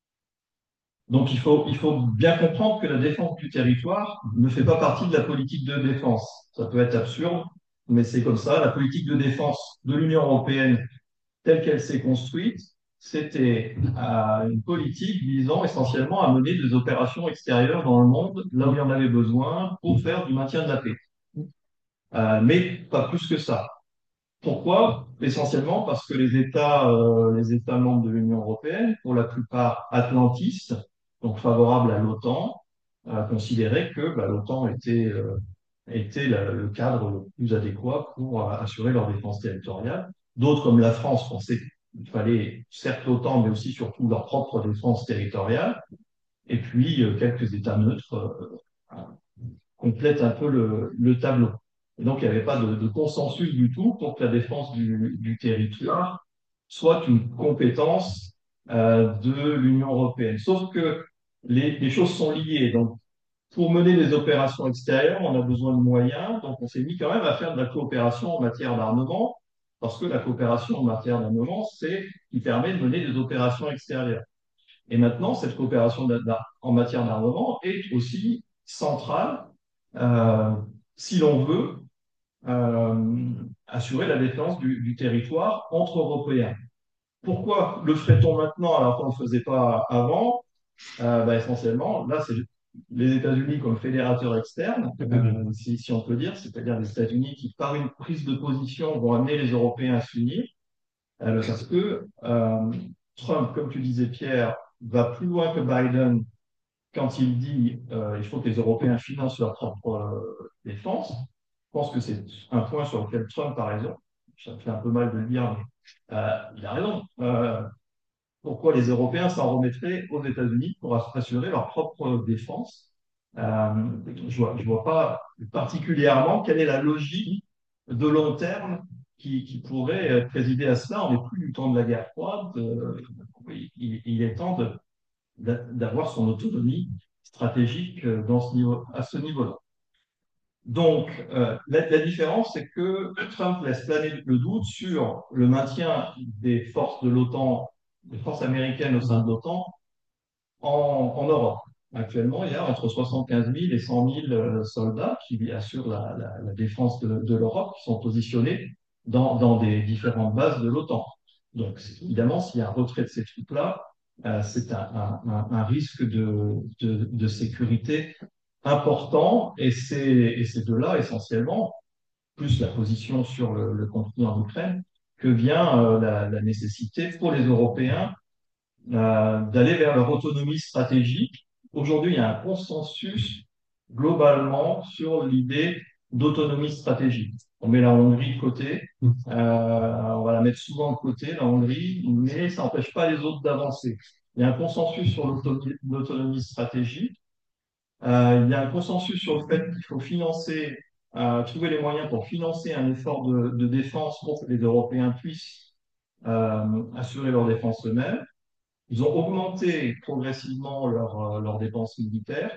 Donc il faut, il faut bien comprendre que la défense du territoire ne fait pas partie de la politique de défense. Ça peut être absurde, mais c'est comme ça. La politique de défense de l'Union européenne, telle qu'elle s'est construite, c'était euh, une politique visant essentiellement à mener des opérations extérieures dans le monde, là où il y en avait besoin, pour faire du maintien de la paix. Euh, mais pas plus que ça. Pourquoi? Essentiellement parce que les États, euh, les États membres de l'Union européenne, pour la plupart atlantistes, donc favorables à l'OTAN, euh, considéraient que bah, l'OTAN était, euh, était la- le cadre le plus adéquat pour euh, assurer leur défense territoriale. D'autres, comme la France, pensaient qu'il fallait certes l'OTAN, mais aussi surtout leur propre défense territoriale. Et puis, euh, quelques États neutres euh, complètent un peu le, le tableau. Et donc, il n'y avait pas de, de consensus du tout pour que la défense du, du territoire soit une compétence euh, de l'Union européenne. Sauf que les, les choses sont liées. Donc, pour mener des opérations extérieures, on a besoin de moyens. Donc, on s'est mis quand même à faire de la coopération en matière d'armement, parce que la coopération en matière d'armement, c'est qui permet de mener des opérations extérieures. Et maintenant, cette coopération en matière d'armement est aussi centrale euh, si l'on veut euh, assurer la défense du, du territoire entre Européens. Pourquoi le ferait-on maintenant alors qu'on ne le faisait pas avant? Euh, bah, essentiellement, là, c'est les États-Unis comme fédérateur externe, euh, si, si on peut dire, c'est-à-dire les États-Unis qui, par une prise de position, vont amener les Européens à s'unir, euh, parce que euh, Trump, comme tu disais, Pierre, va plus loin que Biden quand il dit euh, il faut que les Européens financent leur propre euh, défense. Je pense que c'est un point sur lequel Trump a raison. Ça me fait un peu mal de le dire, mais euh, il a raison. Euh, pourquoi les Européens s'en remettraient aux États-Unis pour assurer leur propre défense? Euh, je vois, je vois pas particulièrement quelle est la logique de long terme qui, qui pourrait présider à cela. On n'est plus du temps de la guerre froide. Euh, il, il est temps de d'avoir son autonomie stratégique euh, dans ce niveau, à ce niveau-là. Donc, euh, la, la différence, c'est que Trump laisse planer le doute sur le maintien des forces de l'OTAN, des forces américaines au sein de l'OTAN en, en Europe. Actuellement, il y a entre soixante-quinze mille et cent mille euh, soldats qui assurent la, la, la défense de, de l'Europe, qui sont positionnés dans, dans des différentes bases de l'OTAN. Donc, évidemment, s'il y a un retrait de ces troupes-là, euh, c'est un, un, un, risque de, de, de sécurité important, et c'est et c'est de là essentiellement, plus la position sur le, le conflit en Ukraine, que vient euh, la, la nécessité pour les Européens euh, d'aller vers leur autonomie stratégique. Aujourd'hui, il y a un consensus globalement sur l'idée d'autonomie stratégique. On met la Hongrie de côté, euh, on va la mettre souvent de côté, la Hongrie, mais ça n'empêche pas les autres d'avancer. Il y a un consensus sur l'autonomie l'autonomie stratégique. Euh, il y a un consensus sur le fait qu'il faut financer, euh, trouver les moyens pour financer un effort de, de défense pour que les Européens puissent euh, assurer leur défense eux-mêmes. Ils ont augmenté progressivement leurs leurs dépenses militaires,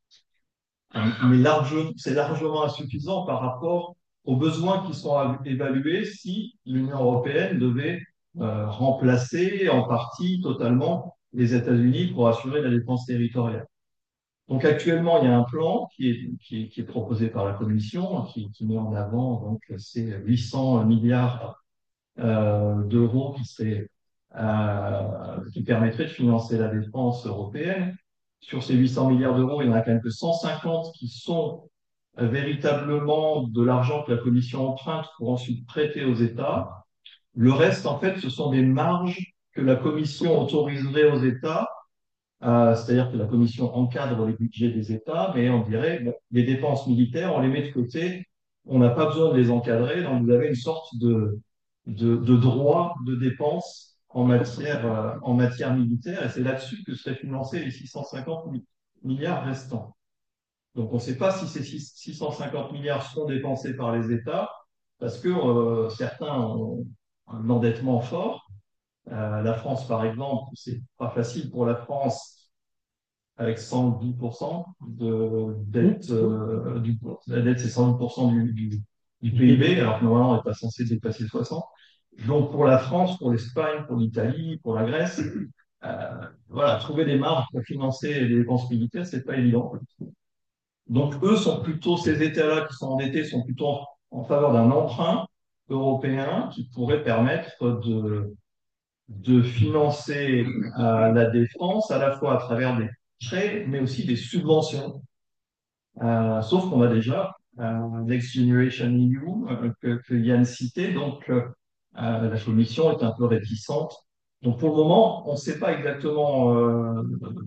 mais large, c'est largement insuffisant par rapport aux besoins qui sont à- évalués si l'Union européenne devait euh, remplacer en partie totalement les États-Unis pour assurer la défense territoriale. Donc actuellement, il y a un plan qui est, qui est, qui est proposé par la Commission, qui, qui met en avant donc ces huit cents milliards euh, d'euros qui seraient euh, qui permettraient de financer la défense européenne. Sur ces huit cents milliards d'euros, il y en a quand même que cent cinquante qui sont euh, véritablement de l'argent que la Commission emprunte pour ensuite prêter aux États. Le reste, en fait, ce sont des marges que la Commission autoriserait aux États, euh, c'est-à-dire que la Commission encadre les budgets des États, mais on dirait, bon, les dépenses militaires, on les met de côté, on n'a pas besoin de les encadrer, donc vous avez une sorte de, de, de droit de dépenses en matière, euh, en matière militaire, et c'est là-dessus que seraient financés les six cent cinquante milliards restants. Donc on ne sait pas si ces six cent cinquante milliards seront dépensés par les États, parce que euh, certains ont un endettement fort. Euh, la France, par exemple, c'est pas facile pour la France avec cent dix pour cent de dette. Euh, du, la dette, c'est cent dix pour cent du, du, du P I B, alors que normalement, on n'est pas censé dépasser soixante. Donc pour la France, pour l'Espagne, pour l'Italie, pour la Grèce, euh, voilà, trouver des marges pour financer les dépenses militaires, c'est pas évident. Donc eux sont plutôt, ces États-là qui sont endettés sont plutôt en, en faveur d'un emprunt européen qui pourrait permettre de de financer euh, la défense à la fois à travers des prêts, mais aussi des subventions. Euh, sauf qu'on a déjà euh, Next Generation E U euh, que, que Yann citait, donc euh, euh, la Commission est un peu réticente. Donc pour le moment, on ne sait pas exactement, euh,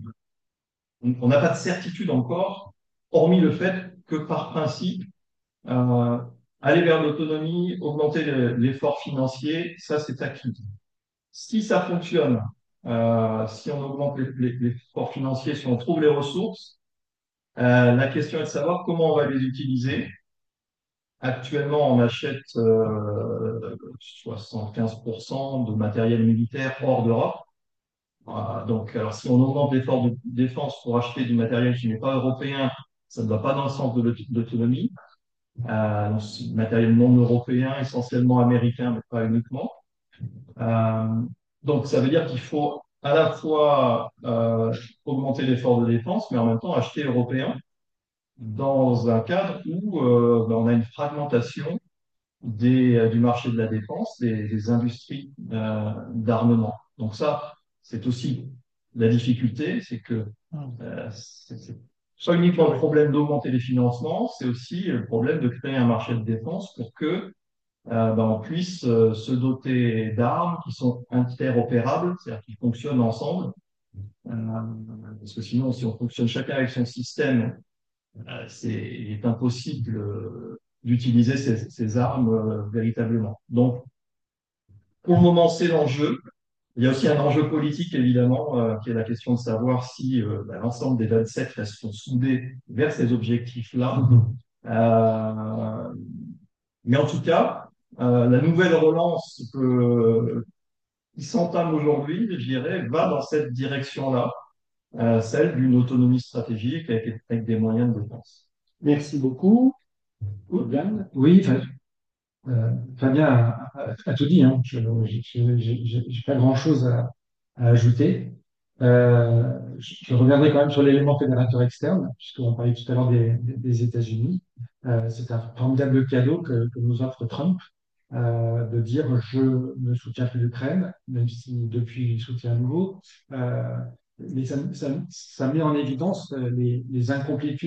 on n'a pas de certitude encore, hormis le fait que par principe, euh, aller vers l'autonomie, augmenter l'effort financier, ça c'est acquis. Si ça fonctionne, euh, si on augmente les, les, les efforts financiers, si on trouve les ressources, euh, la question est de savoir comment on va les utiliser. Actuellement, on achète euh, soixante-quinze pour cent de matériel militaire hors d'Europe. Voilà. Donc, alors, si on augmente l'effort de défense pour acheter du matériel qui n'est pas européen, ça ne va pas dans le sens de l'autonomie. Euh, donc, c'est du matériel non européen, essentiellement américain, mais pas uniquement. Euh, donc, ça veut dire qu'il faut à la fois euh, augmenter l'effort de défense, mais en même temps acheter européen dans un cadre où euh, ben, on a une fragmentation des, euh, du marché de la défense, des, des industries euh, d'armement. Donc ça, c'est aussi la difficulté, c'est que euh, c'est c'est pas uniquement le problème d'augmenter les financements, c'est aussi le problème de créer un marché de défense pour que euh, ben, on puisse euh, se doter d'armes qui sont interopérables, c'est-à-dire qui fonctionnent ensemble. Euh, parce que sinon, si on fonctionne chacun avec son système, euh, c'est, il est impossible euh, d'utiliser ces, ces armes euh, véritablement. Donc, pour le moment, c'est l'enjeu. Il y a aussi un enjeu politique, évidemment, euh, qui est la question de savoir si euh, ben, l'ensemble des vingt-sept sont soudés vers ces objectifs-là. Euh, mais en tout cas, euh, la nouvelle relance que, qui s'entame aujourd'hui, je dirais, va dans cette direction-là, euh, celle d'une autonomie stratégique avec, avec des moyens de défense. Merci beaucoup. Yann? Oui, enfin, euh, Fabien a, a- a tout dit, hein. Je n'ai pas grand-chose à, à ajouter. Euh, je, je reviendrai quand même sur l'élément fédérateur externe, puisqu'on parlait tout à l'heure des, des- des États-Unis. Euh, c'est un formidable cadeau que, que nous offre Trump, euh, de dire je ne soutiens plus l'Ukraine, même si depuis il soutient à nouveau. Euh, mais ça, ça- ça met en évidence euh, les, les incomplétudes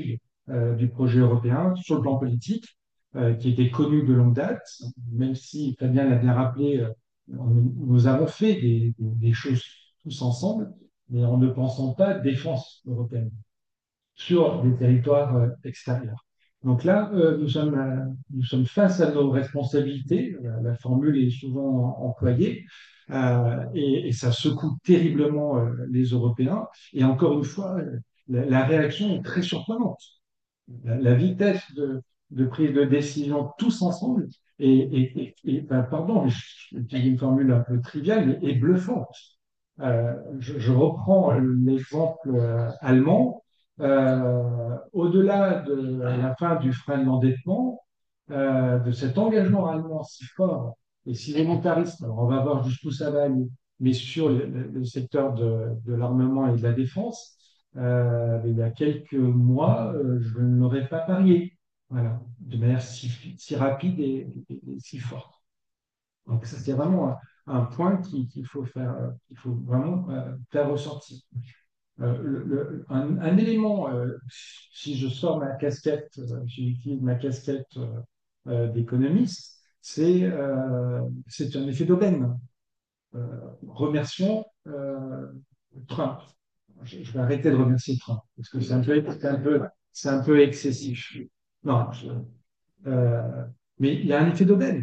euh, du projet européen sur le plan politique, euh, qui était connu de longue date, même si Fabien l'a bien rappelé, euh, on- nous avons fait des, des- des choses tous ensemble, mais en ne pensant pas défense européenne sur des territoires euh, extérieurs. Donc là, euh, nous sommes, euh, nous sommes face à nos responsabilités. La, la formule est souvent employée euh, et, et ça secoue terriblement euh, les Européens. Et encore une fois, euh, la, la réaction est très surprenante. La, la vitesse de, de prise de décision tous ensemble est, est- est- est- ben, pardon, mais je utilise une formule un peu triviale, mais est bluffante. Euh, je, je reprends l'exemple euh, allemand. Euh, au-delà de la fin du frein de l'endettement, euh, de cet engagement allemand si fort et si volontariste, alors on va voir jusqu'où ça va aller, mais sur le, le- le secteur de, de l'armement et de la défense, euh, il y a quelques mois, euh, je ne l'aurais pas parié, voilà, de manière si, si rapide et, et- et si forte. Donc ça, c'est vraiment un, un point qu'il qu'il faut faire, euh, qu'il faut vraiment euh, faire ressortir. Euh, le- le- un, un élément, euh, si je sors ma casquette, euh, j'utilise ma casquette euh, euh, d'économiste, c'est euh, c'est un effet d'aubaine. Euh, remercions euh, Trump. Je, je vais arrêter de remercier Trump parce que c'est un peu, c'est un peu, c'est un peu excessif. Non, je- euh, mais il y a un effet d'aubaine.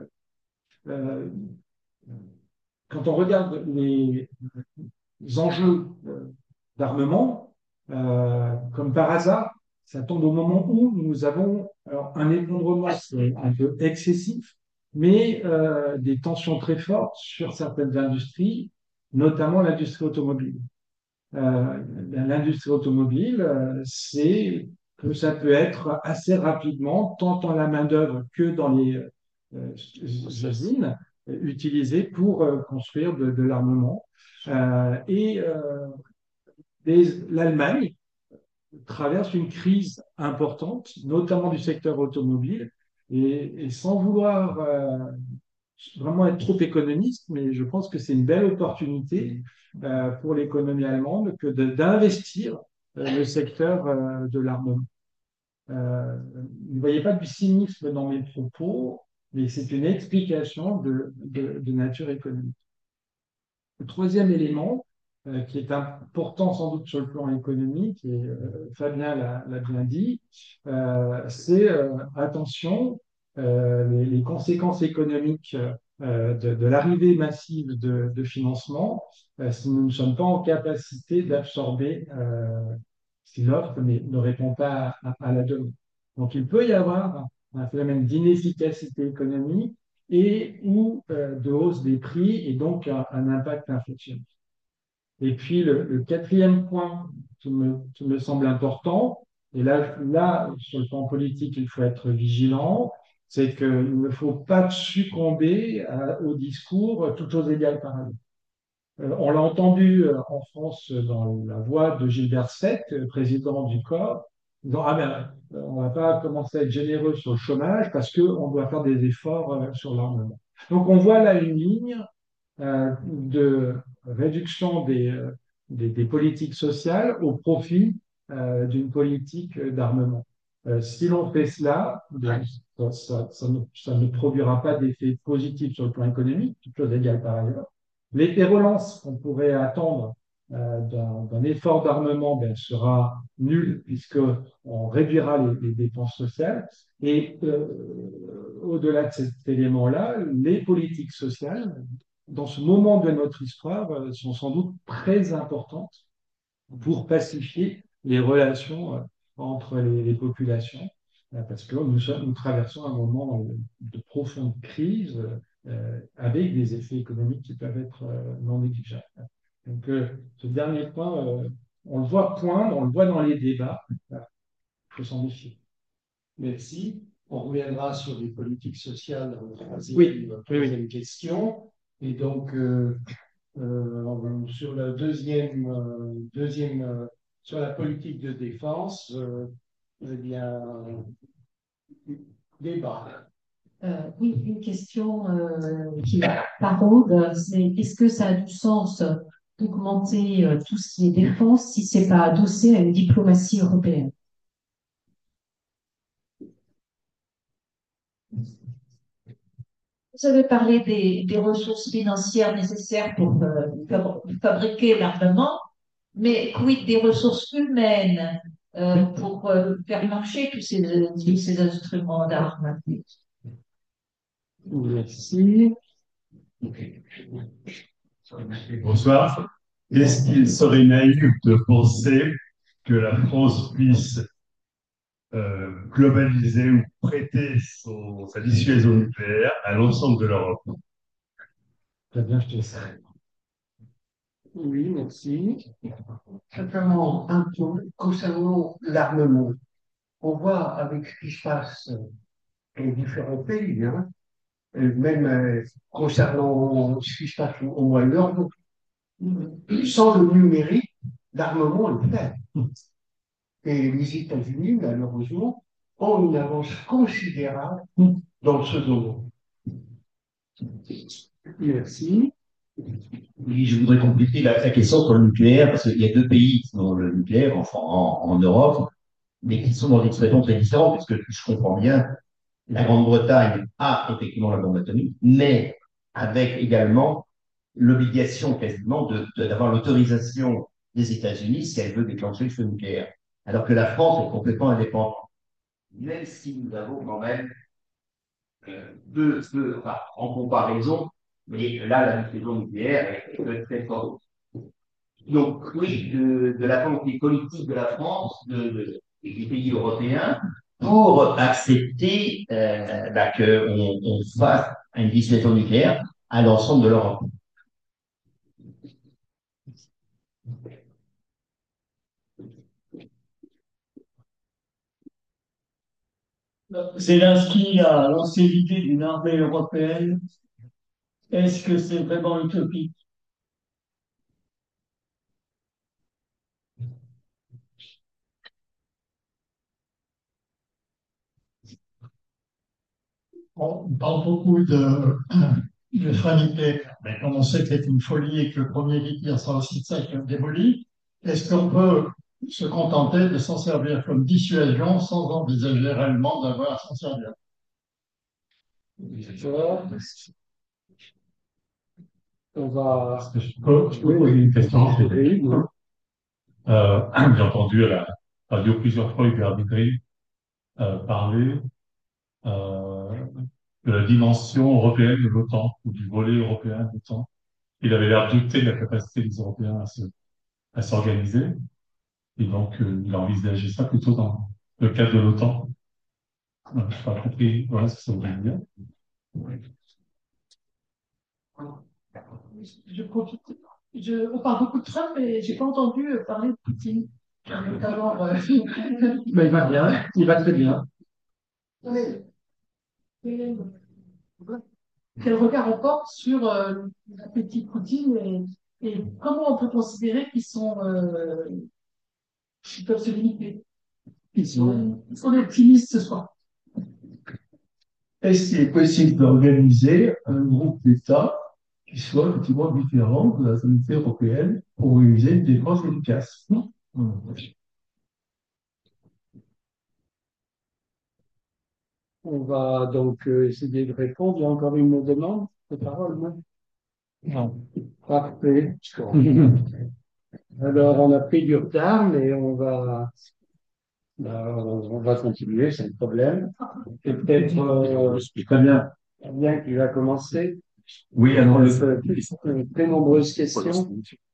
Euh, quand on regarde les enjeux euh, d'armement, euh, comme par hasard, ça tombe au moment où nous avons alors, un effondrement c'est un peu excessif, mais euh, des tensions très fortes sur certaines industries, notamment l'industrie automobile. Euh, l'industrie automobile, euh, c'est que ça peut être assez rapidement, tant dans la main-d'œuvre que dans les euh, usines, euh, utilisée pour euh, construire de, de l'armement. Euh, et euh, les- l'Allemagne traverse une crise importante, notamment du secteur automobile, et, et sans vouloir euh, vraiment être trop économiste, mais je pense que c'est une belle opportunité euh, pour l'économie allemande que de- d'investir euh, le secteur euh, de l'armement. Euh, ne voyez pas du cynisme dans mes propos, mais c'est une explication de, de- de nature économique. Le troisième élément, euh, qui est important sans doute sur le plan économique, et euh, Fabien l'a l'a bien dit, euh, c'est euh, attention, euh, les, les conséquences économiques euh, de, de l'arrivée massive de, de financement, euh, si nous ne sommes pas en capacité d'absorber euh, si l'offre ne, ne répond pas à, à la demande. Donc il peut y avoir un phénomène d'inefficacité économique et ou euh, de hausse des prix et donc un, un impact inflationniste. Et puis le, le quatrième point qui me, qui me semble important, et là, là, sur le plan politique, il faut être vigilant, c'est qu'il ne faut pas succomber à- au discours toutes choses égales par ailleurs. Euh, on l'a entendu euh, en France euh, dans la voix de Gilbert Seck, euh, président du corps, disant ah ben, euh, on va pas commencer à être généreux sur le chômage parce qu'on doit faire des efforts euh, sur l'armement. Donc on voit là une ligne euh, de réduction des, euh, des, des politiques sociales au profit euh, d'une politique d'armement. Euh, si l'on fait cela, bien, ça, ça- ça ne, ça ne produira pas d'effet positif sur le plan économique, toute chose égale par ailleurs. L'effet relance qu'on pourrait attendre euh, d'un d'un effort d'armement ben, sera nul puisqu'on réduira les, les dépenses sociales. Et euh, au-delà de cet élément-là, les politiques sociales, dans ce moment de notre histoire, euh, sont sans doute très importantes pour pacifier les relations euh, entre les, les populations, euh, parce que nous, sommes- nous traversons un moment euh, de profonde crise euh, avec des effets économiques qui peuvent être euh, non négligeables. Donc, euh, ce dernier point, euh, on le voit poindre, on le voit dans les débats, il faut s'en méfier. Merci. On reviendra sur les politiques sociales dans la troisième, Oui, oui, oui. troisième question. Et donc, euh, euh, sur la deuxième, euh, deuxième euh, sur la politique de défense, euh, eh bien, débat. Euh, oui, une question euh, qui me taraude, c'est est-ce que ça a du sens d'augmenter euh, tout ce qui est défense si c'est pas adossé à une diplomatie européenne? Vous avez parlé des, des ressources financières nécessaires pour euh, fabri- fabriquer l'armement, mais quid des ressources humaines euh, pour euh, faire marcher tous ces, tous ces instruments d'armes? Merci. Bonsoir. Est-ce qu'il serait naïf de penser que la France puisse euh, globaliser ou prêter son- sa dissuasion nucléaire à l'ensemble de l'Europe? Très bien, je te laisse. Oui, merci. Simplement un point concernant l'armement. On voit avec ce qui se passe dans différents pays, hein, et même euh, concernant ce qui se passe au au Moyen-Orient, sans le numérique, l'armement est fait. Et les États-Unis, malheureusement, ont une avance considérable dans ce domaine. Merci. Oui, je voudrais compléter la, la question sur le nucléaire, parce qu'il y a deux pays qui ont le nucléaire en, en, en Europe, mais qui sont dans des situations très différentes, puisque je comprends bien, la Grande-Bretagne a effectivement la bombe atomique, mais avec également l'obligation quasiment de, de- d'avoir l'autorisation des États-Unis si elle veut déclencher le feu nucléaire, alors que la France est complètement indépendante. Même si nous avons quand même euh, deux, deux- enfin, en comparaison, mais là, la dissuasion nucléaire est est très forte. Donc, oui, de, de la volonté politique de la France, de, de- des pays européens, pour accepter euh, bah, qu'on on fasse une dissuasion nucléaire à l'ensemble de l'Europe. Zelensky a lancé l'idée d'une armée européenne. Est-ce que c'est vraiment utopique? On parle beaucoup de, de fin nucléaire, mais comme on sait que c'est une folie et que le premier litre sera aussi de ça qui démoli, est-ce qu'on peut se contenter de s'en servir comme dissuasion sans envisager réellement d'avoir à s'en servir? On va. Est-ce que je peux, je peux poser une question? Oui, oui. Euh, j'ai entendu à la radio plusieurs fois Hubert Védrine euh, parler euh, de la dimension européenne de l'OTAN, ou du volet européen de l'OTAN. Il avait l'air douter de la capacité des Européens à se, à s'organiser, et donc euh, il a envisagé ça plutôt dans le cadre de l'OTAN. Je n'ai pas compris voilà, ce que ça voulait dire. Je profite. Je, on parle beaucoup de Trump, mais j'ai pas entendu parler de Poutine. Notamment, euh, Mais il va bien, il va très bien. quel quel regard on porte sur euh, l'appétit de Poutine et, et comment on peut considérer qu'ils sont euh, qu'ils peuvent se limiter. Ils sont, ils sont optimistes ce soir. Est-ce qu'il est possible d'organiser un groupe d'États qui soit effectivement différent de la communauté européenne pour réaliser une défense efficace? On va donc euh, essayer de répondre. Il y a encore une demande de parole, non? Non. Parfait. Alors, on a pris du retard, mais on va, bah, on va continuer sans problème. Et peut-être, euh, Très bien. bien qu'il va commencer. Oui, alors le, Euh, Très nombreuses questions.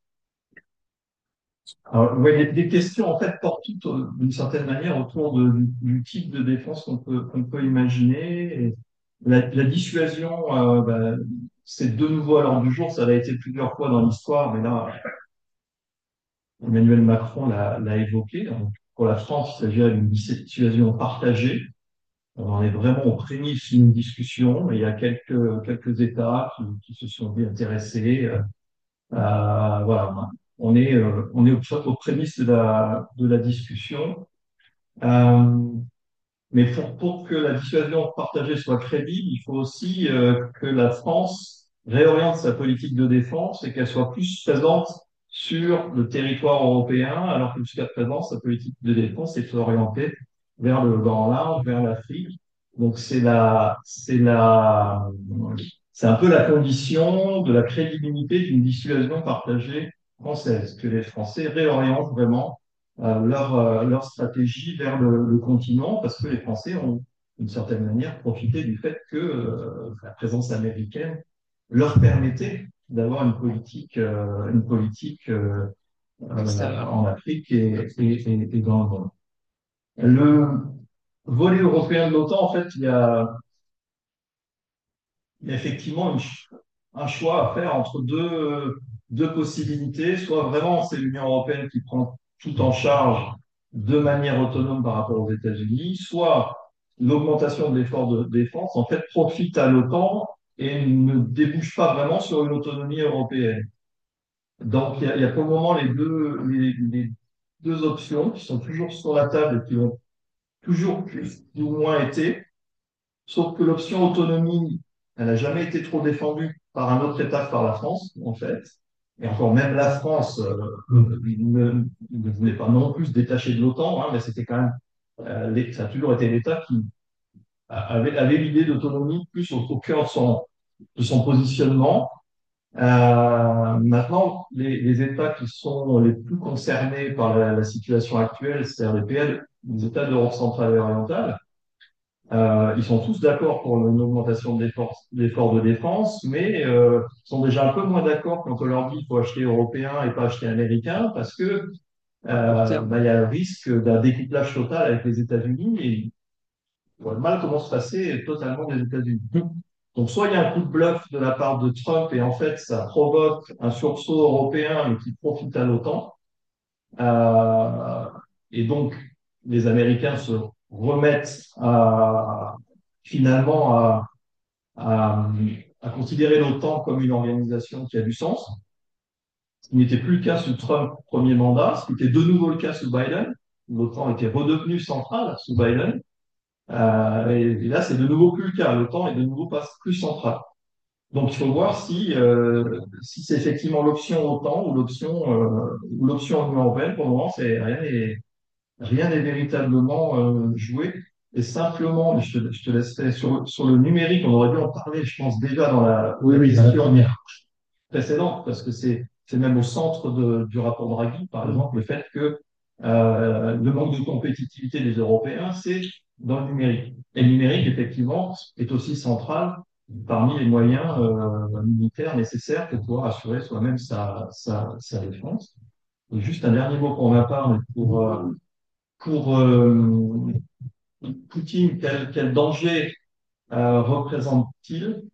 Alors, ouais, les, les questions, en fait, portent toutes, euh, d'une certaine manière, autour de- du, du type de défense qu'on peut, qu'on peut imaginer. Et la, la dissuasion, euh, bah, c'est de nouveau à l'ordre du jour. Ça a été plusieurs fois dans l'histoire, mais là, Emmanuel Macron l'a l'a évoqué. Donc, pour la France, il s'agit d'une dissuasion partagée. On en est vraiment aux prémices d'une discussion. Et il y a quelques, quelques États qui, qui se sont bien intéressés. Euh, à- voilà, on est, euh, on est aux, aux prémices de la, de la discussion. Euh, mais pour, pour que la dissuasion partagée soit crédible, il faut aussi euh, que la France réoriente sa politique de défense et qu'elle soit plus présente sur le territoire européen, alors que jusqu'à présent, sa politique de défense est orientée vers le Grand Large, vers l'Afrique. Donc c'est la, c'est la, c'est un peu la condition de la crédibilité d'une dissuasion partagée française, que les Français réorientent vraiment euh, leur, euh, leur stratégie vers le, le continent, parce que les Français ont, d'une certaine manière, profité du fait que euh, la présence américaine leur permettait d'avoir une politique, euh, une politique euh, euh, en Afrique et, et, et, et dans le monde. Le volet européen de l'OTAN, en fait, il y a, il y a effectivement une ch- un choix à faire entre deux, deux possibilités. Soit vraiment c'est l'Union européenne qui prend tout en charge de manière autonome par rapport aux États-Unis, soit l'augmentation de l'effort de défense, en fait, profite à l'OTAN et ne débouche pas vraiment sur une autonomie européenne. Donc, il y a, il y a pour le moment les deux, les, les deux options qui sont toujours sur la table et qui ont toujours plus ou moins été. Sauf que l'option autonomie, elle n'a jamais été trop défendue par un autre État que par la France, en fait. Et encore même la France euh, ne, ne voulait pas non plus se détacher de l'OTAN, hein, mais c'était quand même, euh, les- ça a toujours été l'État qui avait, avait l'idée d'autonomie plus au, au cœur de son, de son positionnement. Euh, maintenant, les, les États qui sont les plus concernés par la, la situation actuelle, c'est-à-dire les P L, les États d'Europe centrale et orientale, euh, ils sont tous d'accord pour une augmentation de l'effort l'effort de défense, mais euh, ils sont déjà un peu moins d'accord quand on leur dit qu'il faut acheter européen et pas acheter américain, parce que euh, bah, il y a le risque d'un découplage total avec les États-Unis et on voit mal comment se passer totalement des États-Unis. Donc soit il y a un coup de bluff de la part de Trump et en fait ça provoque un sursaut européen mais qui profite à l'OTAN. Euh, et donc les Américains se remettent à, finalement à, à, à considérer l'OTAN comme une organisation qui a du sens. Ce qui n'était plus le cas sous Trump premier mandat, ce qui était de nouveau le cas sous Biden. L'OTAN était redevenue centrale sous Biden. Euh, et, et là, c'est de nouveau plus le cas. L'OTAN est de nouveau pas plus centrale. Donc, il faut voir si, euh, si c'est effectivement l'option OTAN ou l'option euh, ou l'option Union européenne. Pour le moment, c'est rien n'est rien n'est véritablement euh, joué. Et simplement, je te, je te laisserai sur, sur le numérique, on aurait dû en parler, je pense, déjà dans la, Oui, la oui, dans la question première. précédente, parce que c'est c'est même au centre de, du rapport Draghi, par exemple, le fait que euh, le manque de compétitivité des Européens, c'est dans le numérique. Et le numérique, effectivement, est aussi central parmi les moyens euh, militaires nécessaires pour pouvoir assurer soi-même sa, sa, sa défense. Et juste un dernier mot pour ma part, mais pour, euh, pour euh, Poutine, quel, quel danger euh, représente-t-il?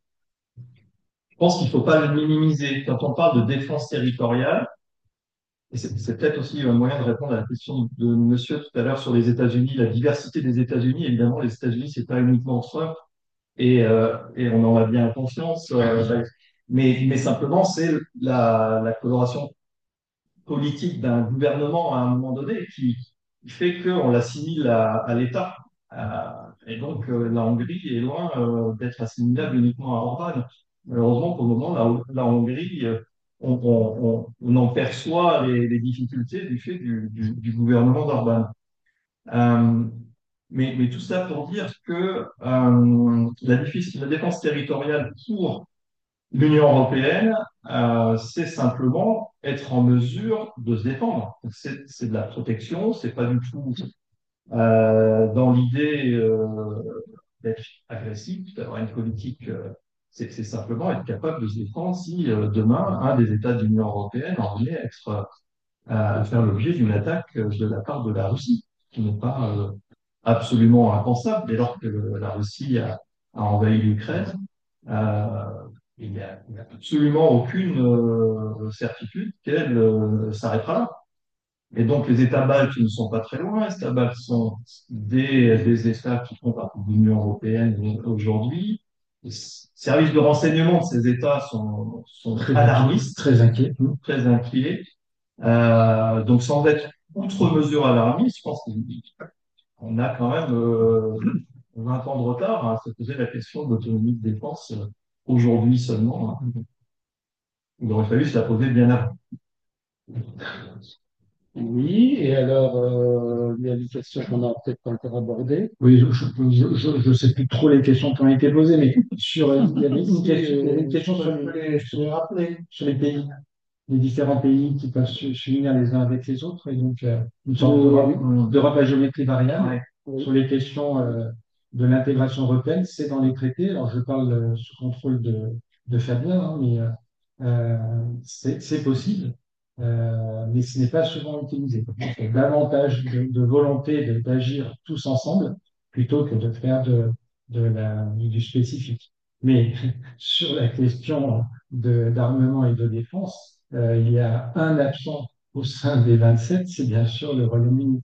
Je pense qu'il ne faut pas le minimiser. Quand on parle de défense territoriale, et c'est c'est peut-être aussi un moyen de répondre à la question de monsieur tout à l'heure sur les États-Unis, la diversité des États-Unis. Évidemment, les États-Unis, c'est pas uniquement Trump, et, euh, et on en a bien conscience, euh, mais, mais simplement, c'est la, la coloration politique d'un gouvernement à un moment donné qui fait qu'on l'assimile à, à l'État. Euh, et donc, euh, la Hongrie est loin euh, d'être assimilable uniquement à Orban. Malheureusement, pour le moment, la, la Hongrie, euh, on, on, on, on en perçoit les, les difficultés du fait du, du, du gouvernement d'Orban. Euh, mais, mais tout ça pour dire que euh, la, la défense territoriale pour l'Union européenne, euh, c'est simplement être en mesure de se défendre. C'est c'est de la protection, c'est pas du tout euh, dans l'idée euh, d'être agressif, d'avoir une politique. Euh, c'est c'est simplement être capable de se défendre si euh, demain un des États de l'Union européenne en venait à être euh, à faire l'objet d'une attaque euh, de la part de la Russie, qui n'est pas euh, absolument impensable dès lors que le- la Russie a, a envahi l'Ukraine. Euh, il n'y a, il n'y a absolument aucune euh, certitude qu'elle euh, s'arrêtera là. Et donc les États baltes ne sont pas très loin. Les États baltes sont des, des États qui font partie de l'Union européenne aujourd'hui. Les services de renseignement de ces États sont, sont Très alarmistes, très inquiet. très inquiets. Euh, donc sans être outre mesure alarmiste, je pense qu'on a quand même euh, vingt ans de retard à se poser la question de l'autonomie de défense euh, aujourd'hui seulement, hein. Il aurait fallu se la poser bien avant. Oui, et alors, euh, il y a des questions qu'on a peut-être pas encore abordées. Oui, je ne sais plus trop les questions qui ont été posées, mais sur, il y avait une Si, question, il y avait une euh, question je sur peux les, les, je peux les rappeler. sur les pays, les différents pays qui peuvent se- s'unir les uns avec les autres, et donc euh, une sorte d'Europe Oui, d'Europe à géométrie variable. Ouais. Sur oui, les questions euh, de l'intégration européenne, c'est dans les traités. Alors je parle euh, sous contrôle de, de Fabien, hein, mais euh, euh, c'est c'est possible, euh, mais ce n'est pas souvent utilisé. Il y a davantage de, de volonté de- d'agir tous ensemble plutôt que de faire de, de la, du spécifique. Mais sur la question de- d'armement et de défense, euh, il y a un absent au sein des vingt-sept, c'est bien sûr le Royaume-Uni.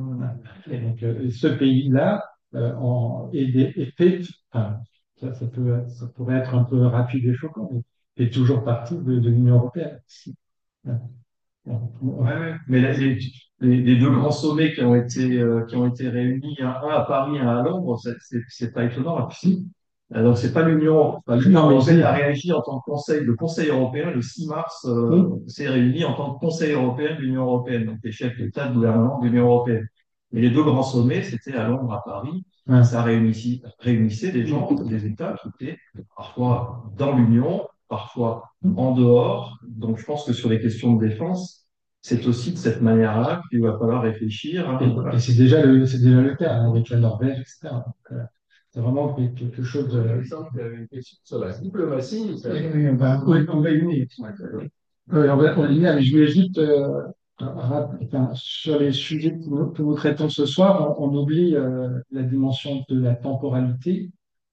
Et donc, euh, ce pays-là euh, en, est, des- est fait, enfin, ça, ça peut, ça pourrait être un peu rapide et choquant, mais fait toujours partie de, de l'Union européenne. Ouais. Ouais, ouais. Mais la- les, les- les deux grands sommets qui ont été, euh, qui ont été réunis, un, un à Paris, un à Londres, c'est c'est- c'est pas étonnant. Là. Si. Euh, Donc, c'est pas l'Union, enfin, l'Union Non, mais européenne si. a réagi en tant que Conseil. Le Conseil européen, le six mars, euh, Oui. s'est réuni en tant que Conseil européen de l'Union européenne, donc les chefs d'État de gouvernement de l'Union européenne. Et les deux grands sommets, c'était à Londres, à Paris. Ouais. Ça réunissait, réunissait des gens, des États qui étaient parfois dans l'Union, parfois en dehors. Donc, je pense que sur les questions de défense, c'est aussi de cette manière-là qu'il va falloir réfléchir. Hein. Et, et c'est déjà le, c'est déjà le cas hein, avec la Norvège, et cetera. Donc, euh, c'est vraiment quelque chose de. Par exemple, il y avait une question sur la diplomatie. ça- oui, oui, on va, oui, on va y venir. Oui, on va, on va y venir, mais je voulais juste euh, rappeler, enfin, sur les sujets que nous, que nous traitons ce soir, on, on oublie euh, la dimension de la temporalité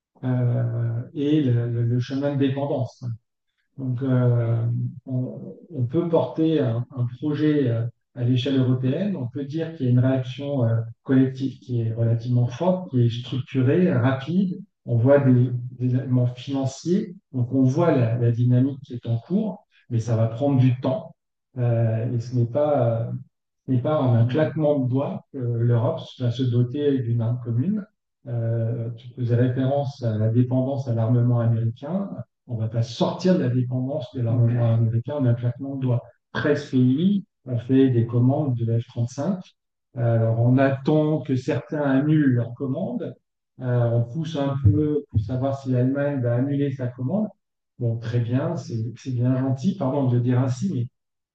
euh, et le, le- le chemin de dépendance. Donc, euh, on, on peut porter un, un projet euh, à l'échelle européenne, on peut dire qu'il y a une réaction euh, collective qui est relativement forte, qui est structurée, rapide. On voit des, des éléments financiers, donc on voit la, la dynamique qui est en cours, mais ça va prendre du temps. Euh, et ce n'est pas, euh, ce n'est pas en un claquement de doigts que l'Europe va se doter d'une arme commune. Euh, tu faisais référence à la dépendance à l'armement américain. On ne va pas sortir de la dépendance de l'armement américain en un claquement de doigts. treize pays ont fait des commandes de F trente-cinq. Alors, on attend que certains annulent leurs commandes. Euh, on pousse un peu pour savoir si l'Allemagne va annuler sa commande. Bon, très bien, c'est c'est bien gentil, pardon de le dire ainsi, mais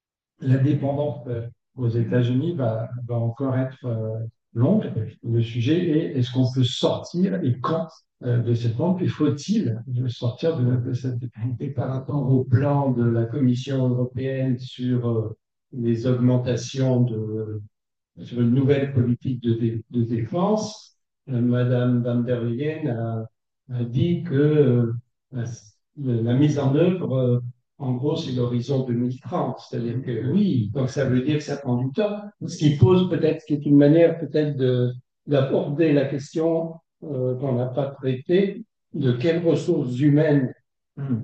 la dépendance euh, aux États-Unis va, va encore être euh, longue. Le sujet est est-ce qu'on peut sortir et quand euh, de cette bombe et faut-il sortir de, de cette dépendance? Et par rapport au plan de la Commission européenne sur euh, les augmentations de, sur une nouvelle politique de, dé- de défense, euh, Madame van der Leyen a, a dit que euh, la, la mise en œuvre, euh, en gros, c'est l'horizon deux mille trente. C'est-à-dire que oui, donc ça veut dire que ça prend du temps. Ce qui pose peut-être, ce qui est une manière peut-être de d'aborder la question euh, qu'on n'a pas traitée, de quelles ressources humaines. Hmm.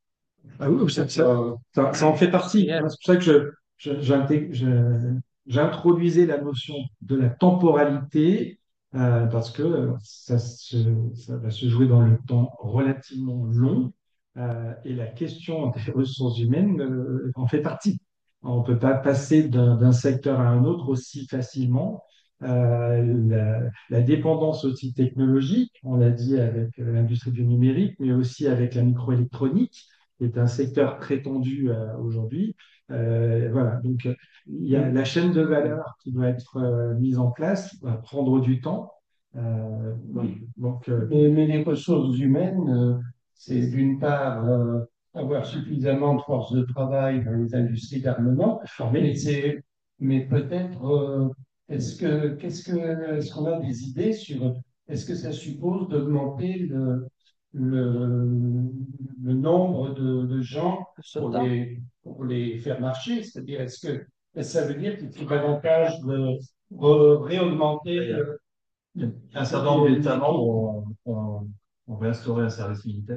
Ah oui, ça, ça, ça- ça en fait partie. Hein. C'est pour ça que je, je- j'intég- je- j'introduisais la notion de la temporalité, euh, parce que ça, se- ça va se jouer dans le temps relativement long, euh, et la question des ressources humaines euh, en fait partie. On ne peut pas passer d'un d'un secteur à un autre aussi facilement. Euh, la, la dépendance aussi technologique, on l'a dit avec euh, l'industrie du numérique, mais aussi avec la microélectronique qui est un secteur très tendu euh, aujourd'hui. Euh, voilà, donc euh, il y a la chaîne de valeur qui doit être euh, mise en place, va prendre du temps. Euh, donc, euh, Mais, mais les ressources humaines, euh, c'est d'une part euh, avoir suffisamment de force de travail dans les industries d'armement, mais c'est, mais peut-être, euh, est-ce que, qu'est-ce que, est-ce qu'on a des idées sur, est-ce que ça suppose d'augmenter le, le, le nombre de, de gens pour les, pour les faire marcher? C'est-à-dire, est-ce que, est-ce que ça veut dire qu'il faut davantage de, re- réaugmenter le, Un certain nombre d'États membres ont, ont, ont réinstauré un service militaire.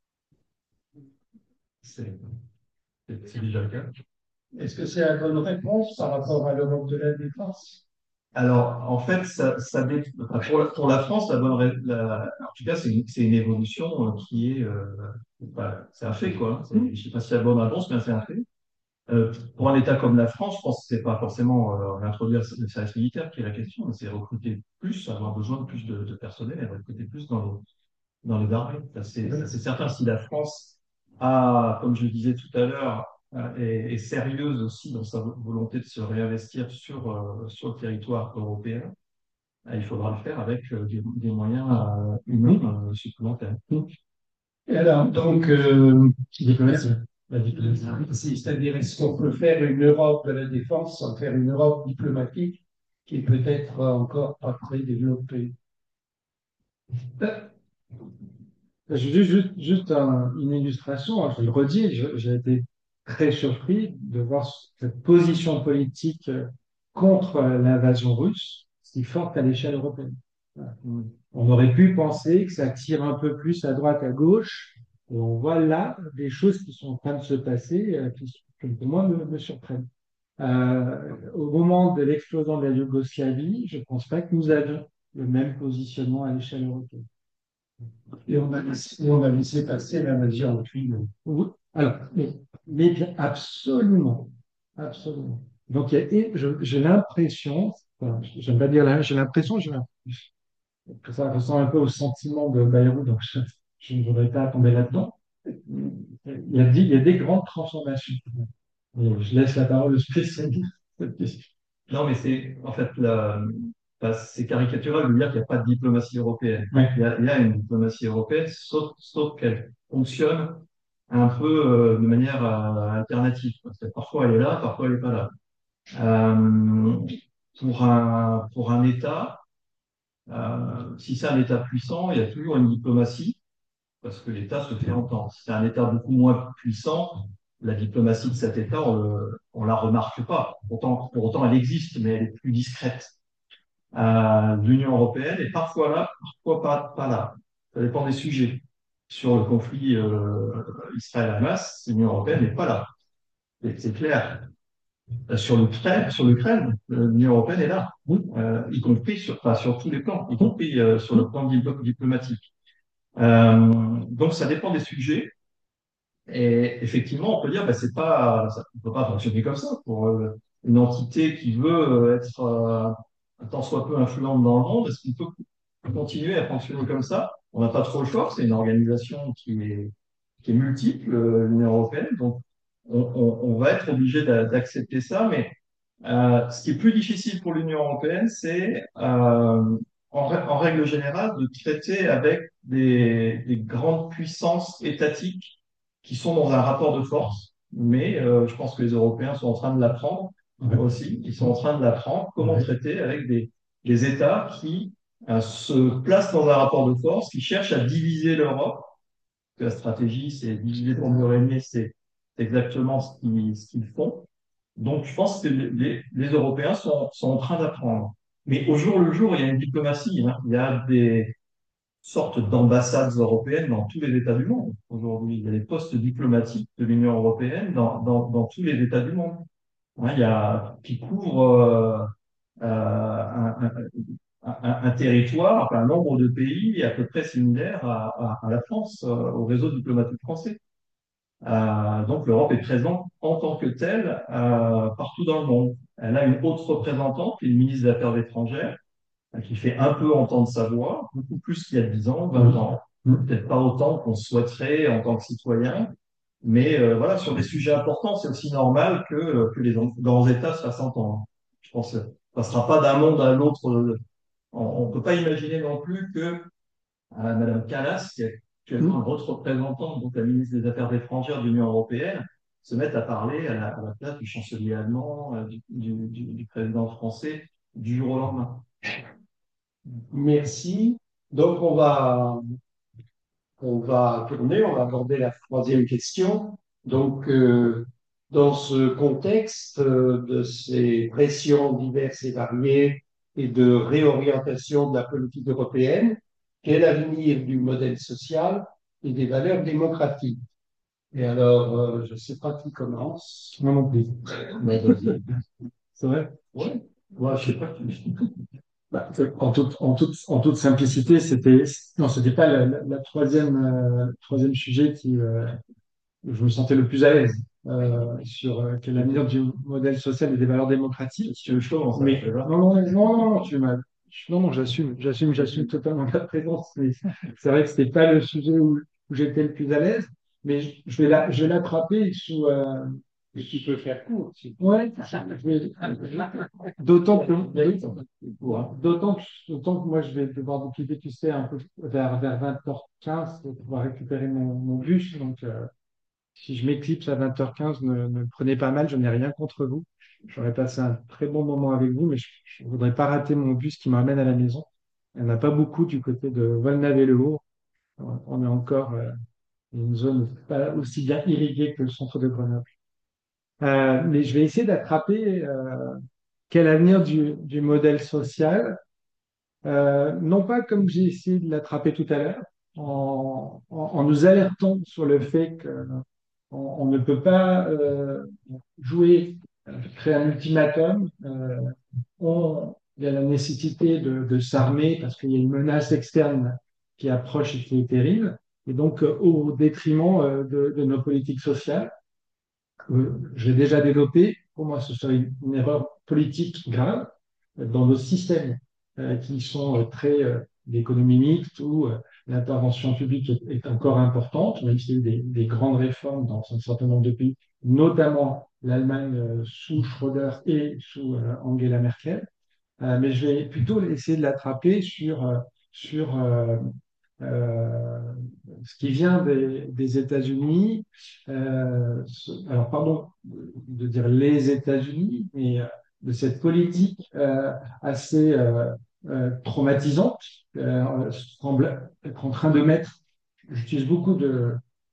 C'est c'est- c'est déjà le cas. est-ce que c'est la bonne réponse par rapport à l'Europe de la défense? Alors, en fait, ça, ça dé- enfin, pour, la, pour la France, la bonne, ré- la- en tout cas, c'est une, c'est une évolution euh, qui est, euh, bah, c'est un fait, quoi. C'est- Je ne sais pas si c'est la bonne réponse, mais c'est un fait. Euh, pour un État comme la France, je pense que c'est pas forcément euh, réintroduire le service militaire qui est la question, mais c'est recruter plus, avoir besoin de plus de, de personnel et recruter plus dans le, dans les armées. Ça, c'est ça, c'est certain. Si la France a, comme je le disais tout à l'heure, euh, est, est sérieuse aussi dans sa volonté de se réinvestir sur, euh, sur le territoire européen, euh, il faudra le faire avec euh, des, des moyens euh, humains euh, supplémentaires. Et alors, donc, euh, diplomatie. La diplomatie. Si, c'est-à-dire, est-ce qu'on peut faire une Europe de la défense sans faire une Europe diplomatique qui est peut-être encore pas très développée? Juste, juste, juste un- une illustration, hein, je le redis, je- j'ai été très surpris de voir cette position politique euh, contre euh, l'invasion russe si forte à l'échelle européenne. Voilà. On aurait pu penser que ça tire un peu plus à droite, à gauche, et on voit là des choses qui sont en train de se passer, euh, qui, qui, pour moi, me, me surprennent. Euh, au moment de l'explosion de la Yougoslavie, je ne pense pas que nous avions le même positionnement à l'échelle européenne. Et on a laissé, et on a laissé passer l'invasion en Ukraine. Oui, alors, mais, mais bien, absolument, absolument. Donc, il y a- et je- j'ai l'impression, enfin, j'aime pas dire là, j'ai l'impression, j'ai l'impression que ça ressemble un peu au sentiment de Bayrou, donc je, je ne voudrais pas tomber là-dedans. Il y a, des- il y a des grandes transformations. Et je laisse la parole au spécialiste. Non, mais c'est en fait la, enfin, c'est caricatural de dire qu'il n'y a pas de diplomatie européenne. Ouais. Il y a, il y a une diplomatie européenne, sauf, sauf qu'elle fonctionne un peu euh, de manière euh, alternative. Parce que parfois elle est là, parfois elle n'est pas là. Euh, pour un, pour un État, euh, si c'est un État puissant, il y a toujours une diplomatie parce que l'État se fait entendre. Si c'est un État beaucoup moins puissant, la diplomatie de cet État, on ne la remarque pas. Pourtant, pour autant, elle existe, mais elle est plus discrète. Euh, L'Union européenne est parfois là, parfois pas, pas là. Ça dépend des sujets. Sur le conflit euh, Israël-Hamas, l'Union européenne n'est pas là. C'est c'est clair. Euh, Sur l'Ukraine, sur l'Ukraine, euh, l'Union européenne est là, euh, y compris sur, enfin, sur tous les plans, y compris euh, sur le plan diplo- diplomatique. Euh, donc ça dépend des sujets. Et effectivement, on peut dire, bah, c'est pas, ça ne peut pas fonctionner comme ça pour euh, une entité qui veut euh, être euh, un tant soit peu influente dans le monde. Est-ce qu'on peut continuer à fonctionner comme ça? On n'a pas trop le choix. C'est une organisation qui est, qui est multiple, euh, l'Union européenne. Donc, on, on, on va être obligé d'a- d'accepter ça. Mais euh, ce qui est plus difficile pour l'Union européenne, c'est euh, en, rè- en règle générale de traiter avec des, des grandes puissances étatiques qui sont dans un rapport de force, mais euh, je pense que les Européens sont en train de l'apprendre aussi. Ils sont en train de l'apprendre, comment traiter avec des, des États qui euh, se placent dans un rapport de force, qui cherchent à diviser l'Europe. La stratégie, c'est diviser pour mieux régner, c'est exactement ce qu'ils ce qu'ils font. Donc, je pense que les, les Européens sont, sont en train d'apprendre. Mais au jour le jour, il y a une diplomatie, hein. Il y a des, sorte d'ambassades européennes dans tous les États du monde. Aujourd'hui, il y a des postes diplomatiques de l'Union européenne dans, dans, dans tous les États du monde. Hein, il y a, qui couvrent euh, euh, un, un, un, un territoire, enfin, un nombre de pays à peu près similaire à, à, à la France, euh, au réseau diplomatique français. Euh, donc l'Europe est présente en tant que telle euh, partout dans le monde. Elle a une haute représentante, qui est le ministre des Affaires étrangères, qui fait un peu entendre sa voix, beaucoup plus qu'il y a dix ans, vingt ans. Peut-être pas autant qu'on souhaiterait en tant que citoyen, mais euh, voilà, sur des sujets importants, c'est aussi normal que, euh, que les grands États se fassent entendre. Je pense que ça ne sera pas d'un monde à l'autre. euh, On ne peut pas imaginer non plus que euh, Madame Callas, qui est actuellement une autre représentante, donc la ministre des Affaires étrangères de l'Union européenne, se mette à parler à la, à la place du chancelier allemand, euh, du, du, du, du président français, du jour au lendemain. Merci. Donc, on va, on va tourner, on va aborder la troisième question. Donc, euh, dans ce contexte euh, de ces pressions diverses et variées et de réorientation de la politique européenne, quel avenir du modèle social et des valeurs démocratiques? Et alors, euh, je ne sais pas qui commence. Moi non plus. C'est vrai? Oui. Moi, je ne sais pas qui. Bah, en toute, en toute, en toute simplicité, c'était, non, c'était pas la, la, la troisième, euh, le troisième sujet qui, euh, où je me sentais le plus à l'aise. euh, sur euh, quel est l'avenir du modèle social et des valeurs démocratiques. Si tu veux, je commence, Mais ça va. non, non, non, non, non, tu m'as- non, non, j'assume, j'assume, j'assume totalement ta présence. Mais c'est vrai que c'était pas le sujet où, où j'étais le plus à l'aise, mais je je vais la, je vais l'attraper sous. euh, Et tu peux faire court aussi. Ouais, je vais- d'autant que, d'autant que, d'autant que moi je vais devoir vous quitter, tu sais, un peu vers, vers vingt heures quinze pour pouvoir récupérer mon, mon bus. Donc, euh, si je m'éclipse à vingt heures quinze, ne, ne le prenez pas mal, je n'ai rien contre vous. J'aurais passé un très bon moment avec vous, mais je ne voudrais pas rater mon bus qui m'amène à la maison. Il n'y en a pas beaucoup du côté de Volnave-le-Haut. On est encore euh, une zone pas aussi bien irriguée que le centre de Grenoble. Euh, mais je vais essayer d'attraper euh, quel avenir du, du modèle social. Euh, non pas comme j'ai essayé de l'attraper tout à l'heure, en, en- en nous alertant sur le fait qu'on on ne peut pas euh, jouer, euh, créer un ultimatum. Euh, on- il y a la nécessité de, de s'armer parce qu'il y a une menace externe qui approche et qui est terrible, et donc euh, au détriment euh, de, de nos politiques sociales. Euh, je l'ai déjà développé. Pour moi, ce serait une, une erreur politique grave euh, dans nos systèmes euh, qui sont euh, très euh, d'économie mixte où euh, l'intervention publique est, est encore importante, même s'il y a eu des, des grandes réformes dans un certain nombre de pays, notamment l'Allemagne euh, sous Schröder et sous euh, Angela Merkel. Euh, mais je vais plutôt essayer de l'attraper sur, euh, sur euh, euh, ce qui vient des, des États-Unis. Euh, ce- alors, pardon de dire les États-Unis, mais euh, de cette politique euh, assez euh, euh, traumatisante, euh, semble être en train de mettre, j'utilise beaucoup de, euh,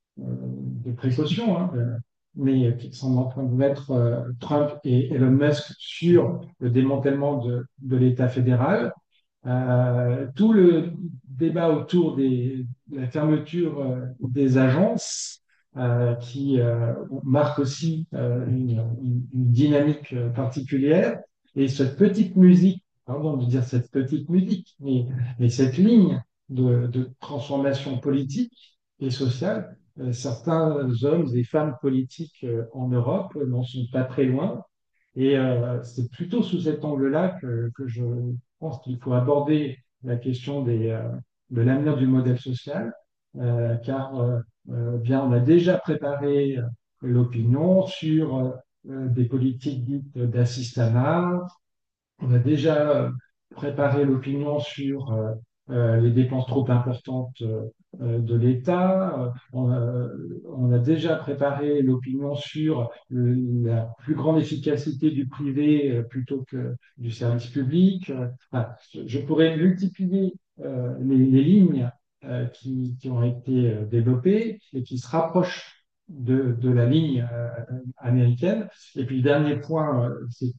de précautions, hein, euh, mais qui semble en train de mettre euh, Trump et Elon Musk sur le démantèlement de, de l'État fédéral. Euh, tout le débat autour des, de la fermeture euh, des agences euh, qui euh, marque aussi euh, une, une- une dynamique euh, particulière. Et cette petite musique, pardon de dire cette petite musique, mais, mais cette ligne de, de transformation politique et sociale, euh, certains hommes et femmes politiques euh, en Europe n'en sont pas très loin. Et euh, c'est plutôt sous cet angle-là que, que je pense qu'il faut aborder la question des, euh, de l'avenir du modèle social, euh, car euh, euh, bien, on a déjà préparé euh, l'opinion sur euh, des politiques dites d'assistanat, on a déjà euh, préparé l'opinion sur euh, euh, les dépenses trop importantes euh, euh, de l'État. Euh, On a, on a déjà préparé l'opinion sur le- la plus grande efficacité du privé euh, plutôt que du service public. Euh, enfin, je pourrais multiplier euh, les, les lignes euh, qui, qui ont été euh, développées et qui se rapprochent de, de la ligne euh, américaine. Et puis, le dernier point, euh, c'est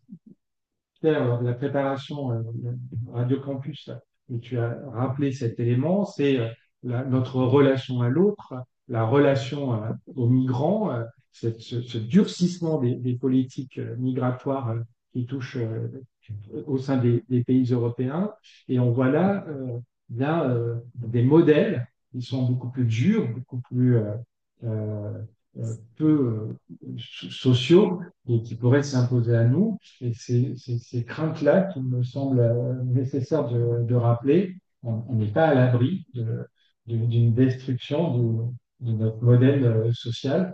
lors de la préparation euh, de Radio Campus, où tu as rappelé cet élément, c'est euh, la- notre relation à l'autre, la relation euh, aux migrants, euh, cette- ce, ce durcissement des, des politiques euh, migratoires euh, qui touchent euh, au sein des, des pays européens. Et on voit là euh, bien euh, des modèles qui sont beaucoup plus durs, beaucoup plus euh, euh, euh, peu euh, sociaux et qui pourraient s'imposer à nous. Et c'est c'est ces craintes-là qui me semblent euh, nécessaires de, de rappeler. On on n'est pas à l'abri de- de- d'une destruction de, de notre modèle euh, social.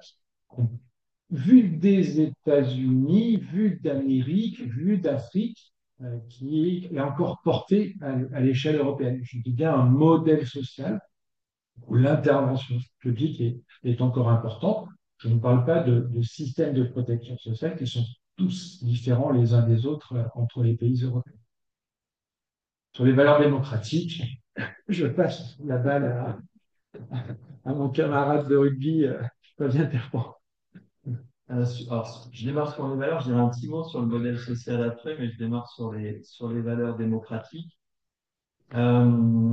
Vu des États-Unis, vu d'Amérique, vu d'Afrique, euh, qui est encore porté à, à l'échelle européenne. Je dis bien un modèle social où l'intervention publique est, est encore importante. Je ne parle pas de, de systèmes de protection sociale qui sont tous différents les uns des autres euh, entre les pays européens. Sur les valeurs démocratiques, je passe la balle à, à mon camarade de rugby, euh, Fabien Terpent. Euh, su- alors, je démarre sur les valeurs, je dirais un petit mot sur le modèle social après, mais je démarre sur les, sur les valeurs démocratiques. Euh,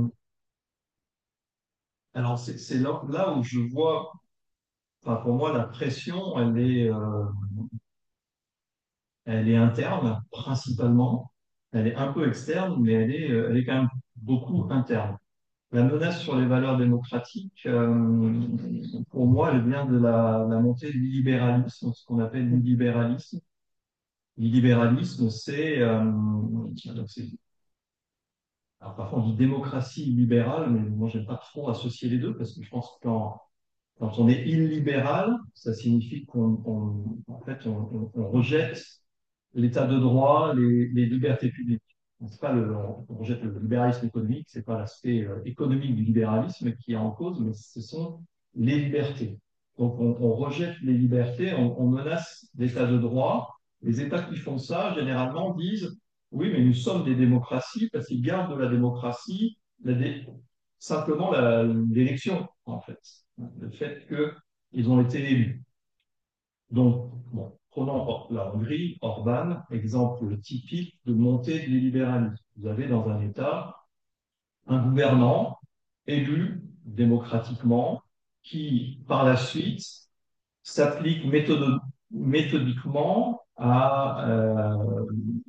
alors, c'est c'est là, là où je vois, enfin, pour moi, la pression, elle est, euh, elle est interne, principalement. Elle est un peu externe, mais elle est, euh, elle est quand même beaucoup interne. La menace sur les valeurs démocratiques, euh, pour moi, elle vient de la, la montée du libéralisme, ce qu'on appelle l'illibéralisme. L'illibéralisme, c'est, euh, donc c'est- alors parfois on dit démocratie libérale, mais moi j'aime pas trop associer les deux parce que je pense que quand, quand on est illibéral, ça signifie qu'on, on- en fait, on, on- on rejette l'état de droit, les, les libertés publiques. C'est pas le, on rejette le libéralisme économique, c'est pas l'aspect euh, économique du libéralisme qui est en cause, mais ce sont les libertés. Donc on, on rejette les libertés, on, on menace l'état de droit. Les États qui font ça, généralement, disent oui, mais nous sommes des démocraties parce qu'ils gardent de la démocratie la dé- simplement la- l'élection, en fait. Le fait qu'ils ont été élus. Donc, bon, prenons la Hongrie, Orban, exemple typique de montée de l'illibéralisme. Vous avez dans un État un gouvernant élu démocratiquement qui, par la suite, s'applique méthode- méthodiquement à euh,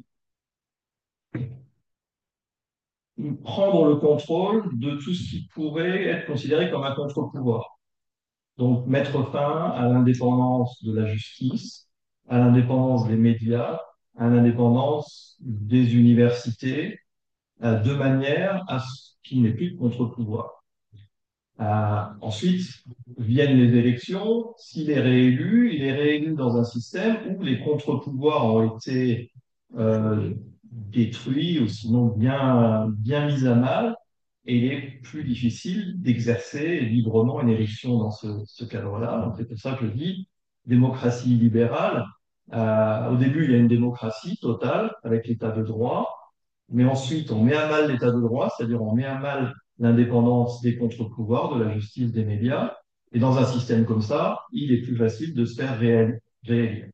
prendre le contrôle de tout ce qui pourrait être considéré comme un contre-pouvoir. Donc, mettre fin à l'indépendance de la justice, à l'indépendance des médias, à l'indépendance des universités, euh, de manière à ce qu'il n'y ait plus de contre-pouvoir. Euh, ensuite, viennent les élections. S'il est réélu, il est réélu dans un système où les contre-pouvoirs ont été euh, détruits ou sinon bien, bien mis à mal, et il est plus difficile d'exercer librement une élection dans ce, ce cadre-là. Donc, c'est pour ça que je dis démocratie libérale. Euh, au début, il y a une démocratie totale avec l'état de droit, mais ensuite, on met à mal l'état de droit, c'est-à-dire on met à mal l'indépendance des contre-pouvoirs, de la justice, des médias. Et dans un système comme ça, il est plus facile de se faire réel- réélire.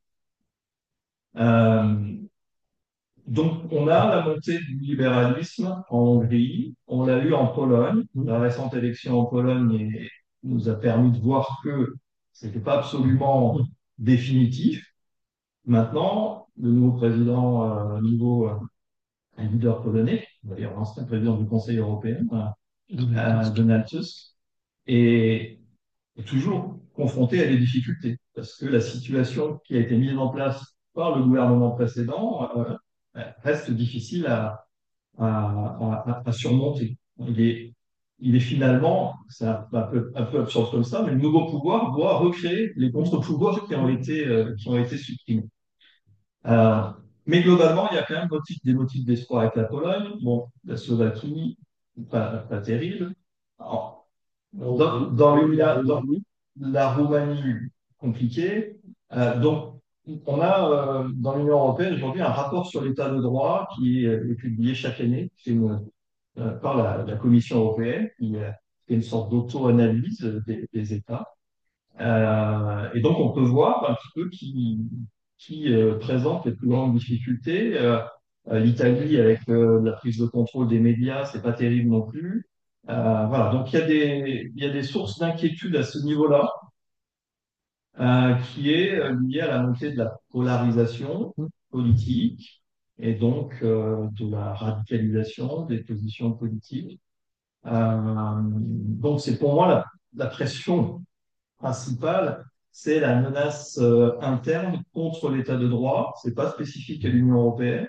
Euh, donc, on a la montée du libéralisme en Hongrie, on l'a eu en Pologne. La récente élection en Pologne est- nous a permis de voir que ce n'était pas absolument définitif. Maintenant, le nouveau président, euh, nouveau euh, leader polonais, d'ailleurs l'ancien président du Conseil européen, euh, Donald Tusk, est, est toujours confronté à des difficultés parce que la situation qui a été mise en place par le gouvernement précédent euh, reste difficile à, à, à, à surmonter. Il est, il est finalement, c'est un, un peu, un peu absurde comme ça, mais le nouveau pouvoir doit recréer les contre-pouvoirs qui ont été, euh, qui ont été supprimés. Euh, mais globalement, il y a quand même motif- des motifs d'espoir avec la Pologne. Bon, la Slovaquie, pas, pas terrible. Alors, dans, dans le- la, dans la Roumanie, compliqué. Euh, donc, on a euh, dans l'Union européenne aujourd'hui un rapport sur l'état de droit qui est, est publié chaque année. C'est une, euh, par la, la Commission européenne, qui euh, fait une sorte d'auto-analyse des, des États. Euh, et donc, on peut voir un petit peu qui, qui euh, présente les plus grandes difficultés. Euh, euh, L'Italie, avec euh, la prise de contrôle des médias, c'est pas terrible non plus. Euh, voilà, donc il y a des, il y a des sources d'inquiétude à ce niveau-là, euh, qui est euh, liée à la montée de la polarisation politique et donc euh, de la radicalisation des positions politiques. Euh, donc c'est pour moi la, la pression principale, c'est la menace euh, interne contre l'état de droit. C'est pas spécifique à l'Union européenne.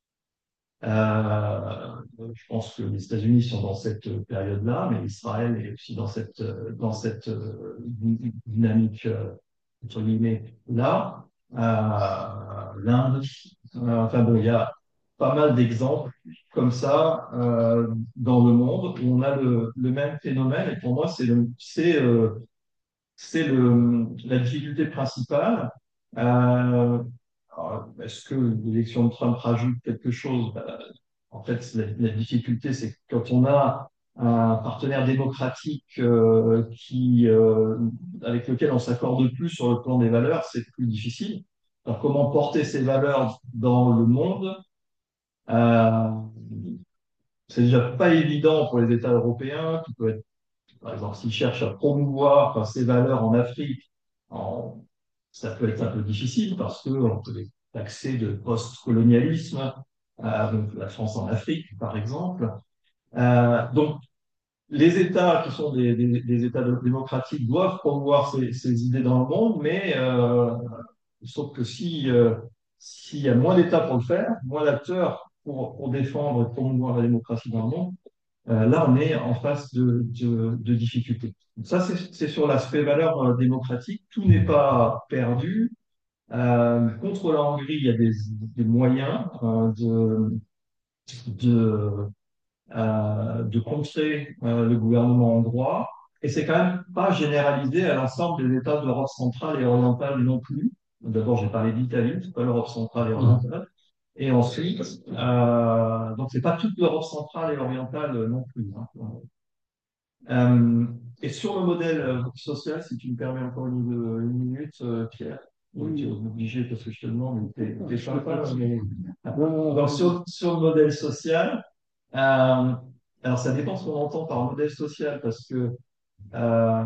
Euh, je pense que les États-Unis sont dans cette période-là, mais Israël est aussi dans cette, euh, dans cette euh, dynamique, euh, entre guillemets, là. Euh, L'Inde, euh, enfin bon, il y a pas mal d'exemples comme ça euh, dans le monde où on a le, le même phénomène. Et pour moi, c'est le, c'est euh, c'est le, la difficulté principale. Euh, alors, est-ce que l'élection de Trump rajoute quelque chose? Ben, en fait, la, la difficulté, c'est que quand on a un partenaire démocratique euh, qui, euh, avec lequel on s'accorde plus sur le plan des valeurs, c'est plus difficile. Alors, comment porter ces valeurs dans le monde? Euh, c'est déjà pas évident pour les États européens qui peuvent être par exemple, s'ils cherchent à promouvoir enfin, ces valeurs en Afrique, en- ça peut être un peu difficile parce qu'on peut les taxer de post-colonialisme, euh, donc la France en Afrique, par exemple. Euh, donc, les États qui sont des, des- des États démocratiques doivent promouvoir ces, ces idées dans le monde, mais euh, sauf que si, euh, s'il y a moins d'États pour le faire, moins d'acteurs pour, pour défendre et promouvoir la démocratie dans le monde, euh, là, on est en face de, de, de difficultés. Donc ça, c'est c'est sur l'aspect valeur euh, démocratique. Tout n'est pas perdu. Euh, contre la Hongrie, il y a des, des moyens euh, de, de, euh, de contrer euh, le gouvernement hongrois. Et c'est quand même pas généralisé à l'ensemble des États d'Europe centrale et orientale non plus. D'abord, j'ai parlé d'Italie, c'est pas l'Europe centrale et orientale. Et ensuite, euh, donc c'est pas toute l'Europe centrale et orientale non plus, hein. Euh, et sur le modèle euh, social, si tu me permets encore une, une minute, euh, Pierre, donc, tu es obligé parce que je te demande, mais t'es t'es sympa, mais... Donc sur, sur le modèle social, euh, alors ça dépend ce qu'on entend par modèle social, parce que euh,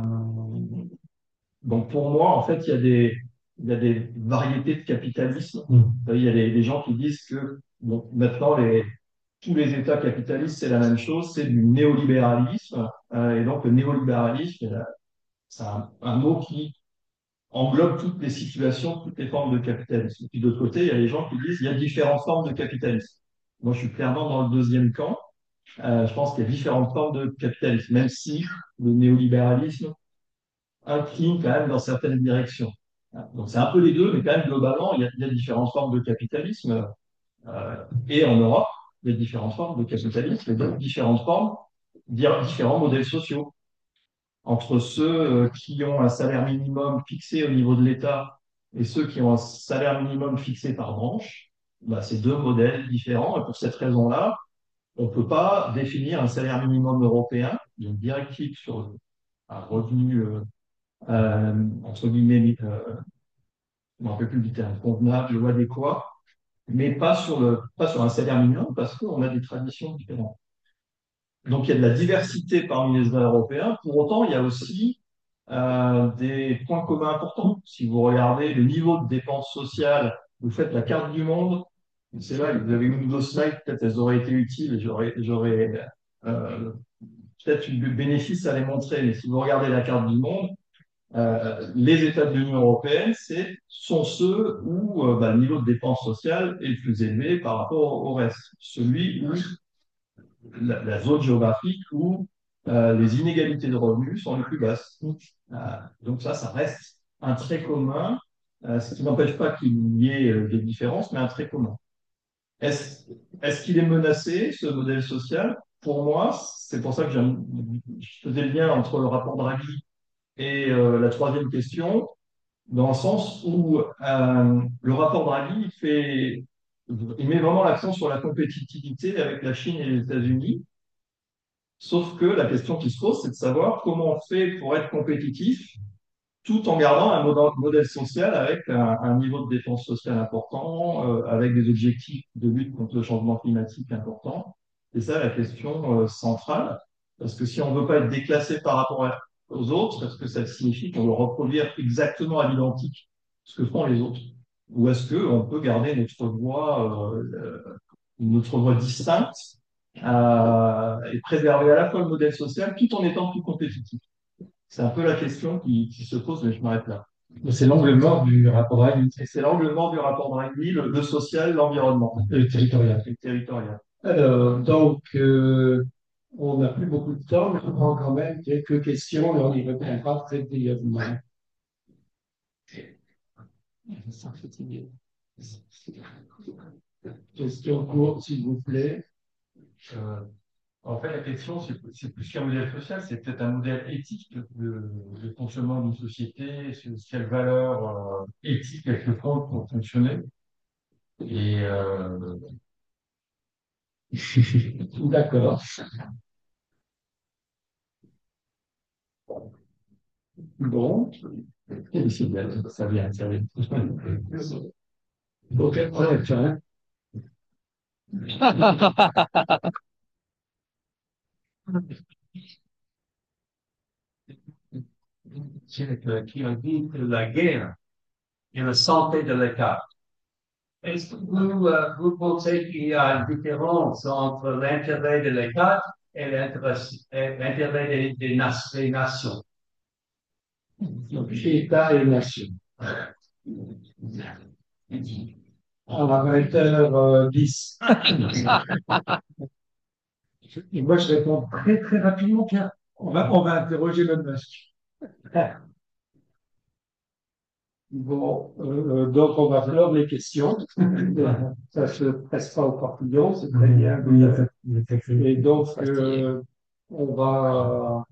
donc pour moi, en fait, il y a des, il y a des variétés de capitalisme. Il y a des, des gens qui disent que bon, maintenant, les, tous les États capitalistes, c'est la même chose, c'est du néolibéralisme. Euh, et donc, le néolibéralisme, c'est un, un mot qui englobe toutes les situations, toutes les formes de capitalisme. Et puis, d'autre côté, il y a les gens qui disent qu'il y a différentes formes de capitalisme. Moi, je suis clairement dans le deuxième camp. Euh, je pense qu'il y a différentes formes de capitalisme, même si le néolibéralisme incline quand même dans certaines directions. Donc c'est un peu les deux, mais quand même globalement, il y a, il y a différentes formes de capitalisme. Euh, et en Europe, il y a différentes formes de capitalisme et donc différentes formes, dire- différents modèles sociaux. Entre ceux euh, qui ont un salaire minimum fixé au niveau de l'État et ceux qui ont un salaire minimum fixé par branche, bah, c'est deux modèles différents. Et pour cette raison-là, on ne peut pas définir un salaire minimum européen. Il y a une directive sur un revenu euh, euh, entre guillemets, euh, je ne me rappelle plus du terme, convenable ou adéquat, mais pas sur, le, pas sur un salaire minimum parce qu'on a des traditions différentes. Donc il y a de la diversité parmi les États européens. Pour autant, il y a aussi euh, des points communs importants. Si vous regardez le niveau de dépenses sociales, vous faites la carte du monde, c'est là, vous avez une ou deux slides, peut-être elles auraient été utiles, et j'aurais, j'aurais euh, peut-être eu le bénéfice à les montrer, mais si vous regardez la carte du monde, euh, les États de l'Union européenne, c'est, sont ceux où euh, bah, le niveau de dépense sociale est le plus élevé par rapport au reste. Celui où la, la zone géographique où euh, les inégalités de revenus sont les plus basses. Euh, donc ça, ça reste un trait commun, euh, ce qui n'empêche pas qu'il y ait euh, des différences, mais un trait commun. Est-ce, est-ce qu'il est menacé, ce modèle social? Pour moi, c'est pour ça que j'aime- je faisais le lien entre le rapport Draghi et euh, la troisième question, dans le sens où euh, le rapport Draghi il fait, il met vraiment l'accent sur la compétitivité avec la Chine et les États-Unis. Sauf que la question qui se pose, c'est de savoir comment on fait pour être compétitif tout en gardant un modèle modèle social avec un, un niveau de défense sociale important, euh, avec des objectifs de lutte contre le changement climatique importants. C'est ça la question euh, centrale. Parce que si on ne veut pas être déclassé par rapport à- aux autres, est-ce que ça signifie qu'on doit reproduire exactement à l'identique ce que font les autres? Ou est-ce qu'on peut garder notre voie, euh, euh, notre voie distincte euh, et préserver à la fois le modèle social tout en étant plus compétitif? C'est un peu la question qui, qui se pose, mais je m'arrête là. C'est l'angle mort du rapport Draghi. Et c'est l'angle mort du rapport Draghi, le, le social, l'environnement. Et le territorial. Et le territorial. Alors, donc, euh, on n'a plus beaucoup de temps, mais on prend quand même quelques questions et on y répondra très brièvement. Question courte, s'il vous plaît. Euh, En fait, la question, c'est c'est plus qu'un modèle social, c'est peut-être un modèle éthique de, de- de fonctionnement d'une société, sur quelles valeurs euh, éthiques elle se prend pour fonctionner. Et euh, D'accord. Bon. c'est bien, ça vient, ça vient. Ok, honnête, hein. Qui ont dit que la guerre et la santé de l'État. Est-ce que vous, euh, vous pensez qu'il y a une différence entre l'intérêt de l'État et l'intérêt et l'intérêt des, des, nas- des nations. Donc, État et nation. À vingt heures dix. Et moi, je réponds très, très rapidement, Pierre. On va, on va interroger Elon Musk. Bon, euh, donc on va clore les questions. Ça se presse pas au portillon, c'est très bien. Et donc, euh, on va,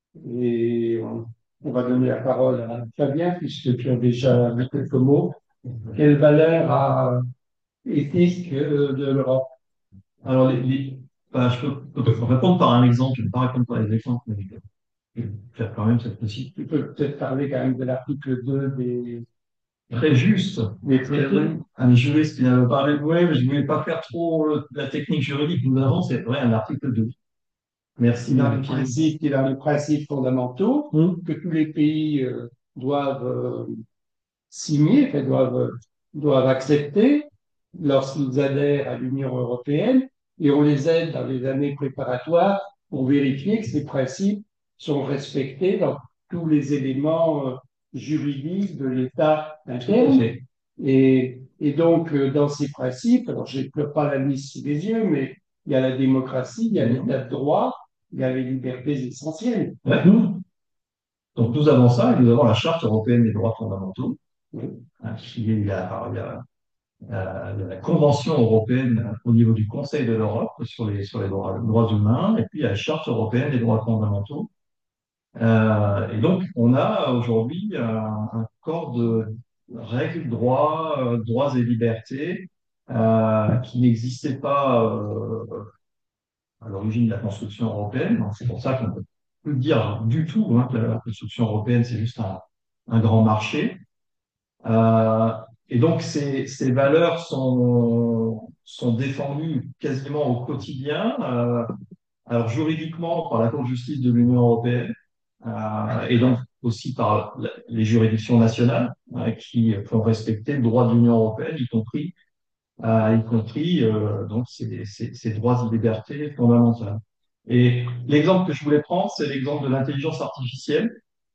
et on, on va donner la parole à Fabien, puisque tu as déjà dit quelques mots. Quelle valeur a éthique euh, de l'Europe? Alors, les, les- enfin, je peux, peux répondre par un exemple, je ne vais pas répondre par les exemples, mais je vais faire quand même cette fois-ci. Tu peux peut-être parler quand même de l'article deux des, Très juste. des C'est vrai. traités. Un juriste qui avait parlé de ouais, mais je ne voulais pas faire trop euh, la technique juridique. Nous avons, c'est vrai, un article deux. Merci. Dans les Pierre. principes, qui est dans les principes fondamentaux Hum. que tous les pays euh, doivent euh, signer, enfin, doivent, doivent accepter lorsqu'ils adhèrent à l'Union européenne, et on les aide dans les années préparatoires pour vérifier que ces principes sont respectés dans tous les éléments euh, juridiques de l'État interne. C'est- Et, et donc, euh, dans ces principes, alors je n'ai pas la liste sous les yeux, mais il y a la démocratie, il y a l'état de droit, il y a les libertés essentielles. Ouais. Donc, nous avons ça, et nous avons la Charte européenne des droits fondamentaux, Oui. hein, qui est la, la, la, la Convention européenne au niveau du Conseil de l'Europe sur les, sur les droits, droits humains, et puis la Charte européenne des droits fondamentaux. Euh, et donc, on a aujourd'hui un, un corps de règles, droits, euh, droits et libertés euh, qui n'existait pas euh, à l'origine de la construction européenne. Donc, c'est pour ça qu'on peut plus dire du tout hein, que la construction européenne, c'est juste un, un grand marché. Euh, et donc, ces, ces valeurs sont, sont défendues quasiment au quotidien, euh, alors juridiquement par la Cour de justice de l'Union européenne, euh, et donc aussi par la- les juridictions nationales euh, qui font respecter le droit de l'Union européenne, y compris, euh, y compris euh, donc ces, ces, ces droits et libertés fondamentales. Et l'exemple que je voulais prendre, c'est l'exemple de l'intelligence artificielle.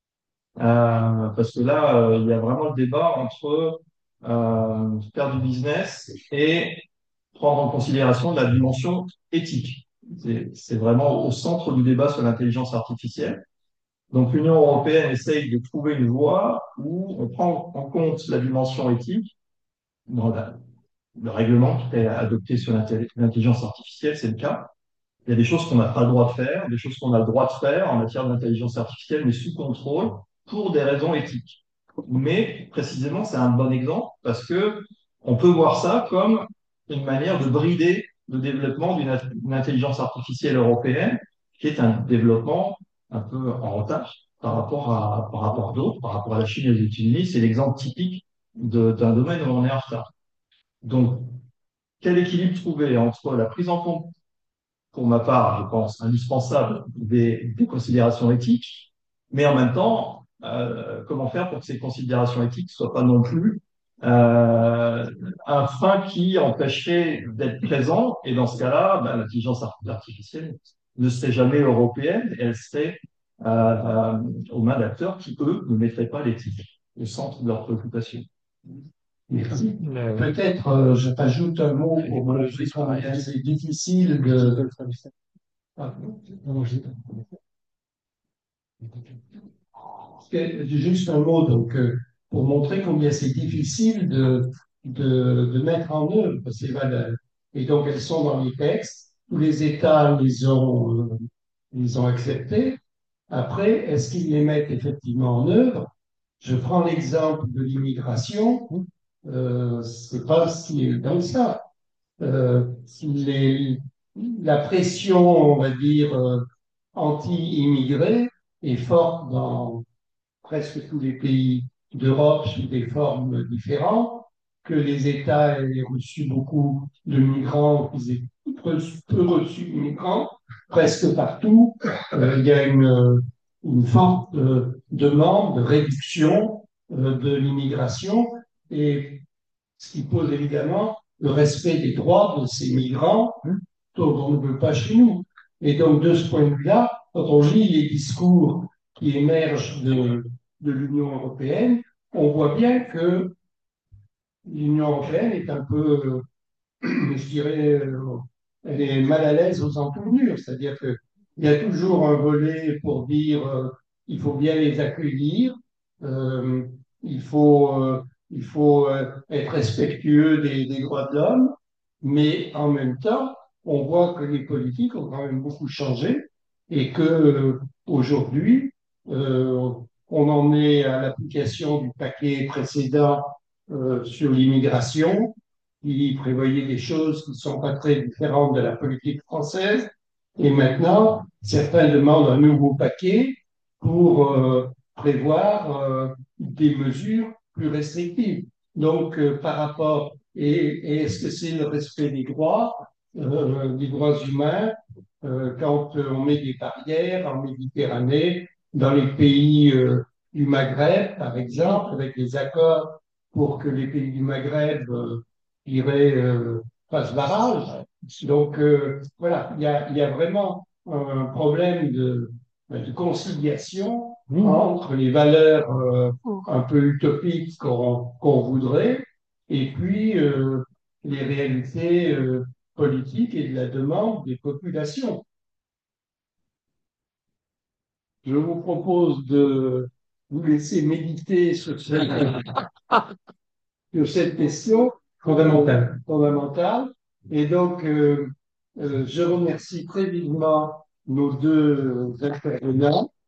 Euh, parce que là, euh, il y a vraiment le débat entre euh, faire du business et prendre en considération la dimension éthique. C'est c'est vraiment au centre du débat sur l'intelligence artificielle. Donc l'Union européenne essaye de trouver une voie où on prend en compte la dimension éthique. Dans la- le règlement qui est adopté sur l'intelli- l'intelligence artificielle, c'est le cas. Il y a des choses qu'on n'a pas le droit de faire, des choses qu'on a le droit de faire en matière d'intelligence artificielle, mais sous contrôle pour des raisons éthiques. Mais précisément, c'est un bon exemple parce que on peut voir ça comme une manière de brider le développement d'une int- d'une intelligence artificielle européenne, qui est un développement un peu en retard par rapport à, par rapport à d'autres, par rapport à la Chine et aux États-Unis. C'est l'exemple typique de- d'un domaine où on est en retard. Donc, quel équilibre trouver entre la prise en compte pour ma part, je pense, indispensable des, des considérations éthiques, mais en même temps, euh, comment faire pour que ces considérations éthiques ne soient pas non plus euh, un frein qui empêcherait d'être présent, et dans ce cas-là, ben, l'intelligence artificielle ne serait jamais européenne, et elle serait euh, euh, aux mains d'acteurs qui, eux, ne mettraient pas l'éthique au centre de leurs préoccupations. Merci. Peut-être euh, je t'ajoute un mot pour montrer combien c'est difficile de. Ah, non, je- Que- Juste un mot donc euh, pour montrer combien c'est difficile de, de, de mettre en œuvre ces valeurs. Et donc elles sont dans les textes, tous les États les ont, euh, les ont acceptées. Après, est-ce qu'ils les mettent effectivement en œuvre? Je prends l'exemple de l'immigration. Euh, c'est pas si évident que ça. Euh, les- la pression, on va dire, euh, anti-immigrés est forte dans presque tous les pays d'Europe sous des formes différentes, que les États aient reçu beaucoup de migrants, qu'ils aient peu peu reçu de migrants, presque partout, euh, il y a une, une forte euh, demande de réduction euh, de l'immigration, et ce qui pose évidemment le respect des droits de ces migrants dont on ne veut pas chez nous. Et donc, de ce point de vue-là, quand on lit les discours qui émergent de, de l'Union européenne, on voit bien que l'Union européenne est un peu, je dirais, euh, elle est mal à l'aise aux entournures. C'est-à-dire qu'il y a toujours un volet pour dire euh, il faut bien les accueillir, euh, il faut, euh, il faut euh, être respectueux des, des droits de l'homme, mais en même temps, on voit que les politiques ont quand même beaucoup changé et que euh, aujourd'hui, euh, on en est à l'application du paquet précédent euh, sur l'immigration, qui prévoyait des choses qui ne sont pas très différentes de la politique française. Et maintenant, certains demandent un nouveau paquet pour euh, prévoir euh, des mesures plus restrictives. Donc, euh, par rapport, et, et est-ce que c'est le respect des droits, euh, des droits humains, euh, quand euh, on met des barrières en Méditerranée, dans les pays euh, du Maghreb, par exemple, avec les accords pour que les pays du Maghreb euh, irait euh, passe barrage. Donc euh, voilà, il y a, il y a vraiment un problème de, de conciliation entre les valeurs euh, un peu utopiques qu'on qu'on voudrait et puis euh, les réalités euh, politiques et de la demande des populations. Je vous propose de vous laisser méditer sur cette, sur cette question Fondamentale. fondamentale. Et donc, euh, euh, je remercie très vivement nos deux intervenants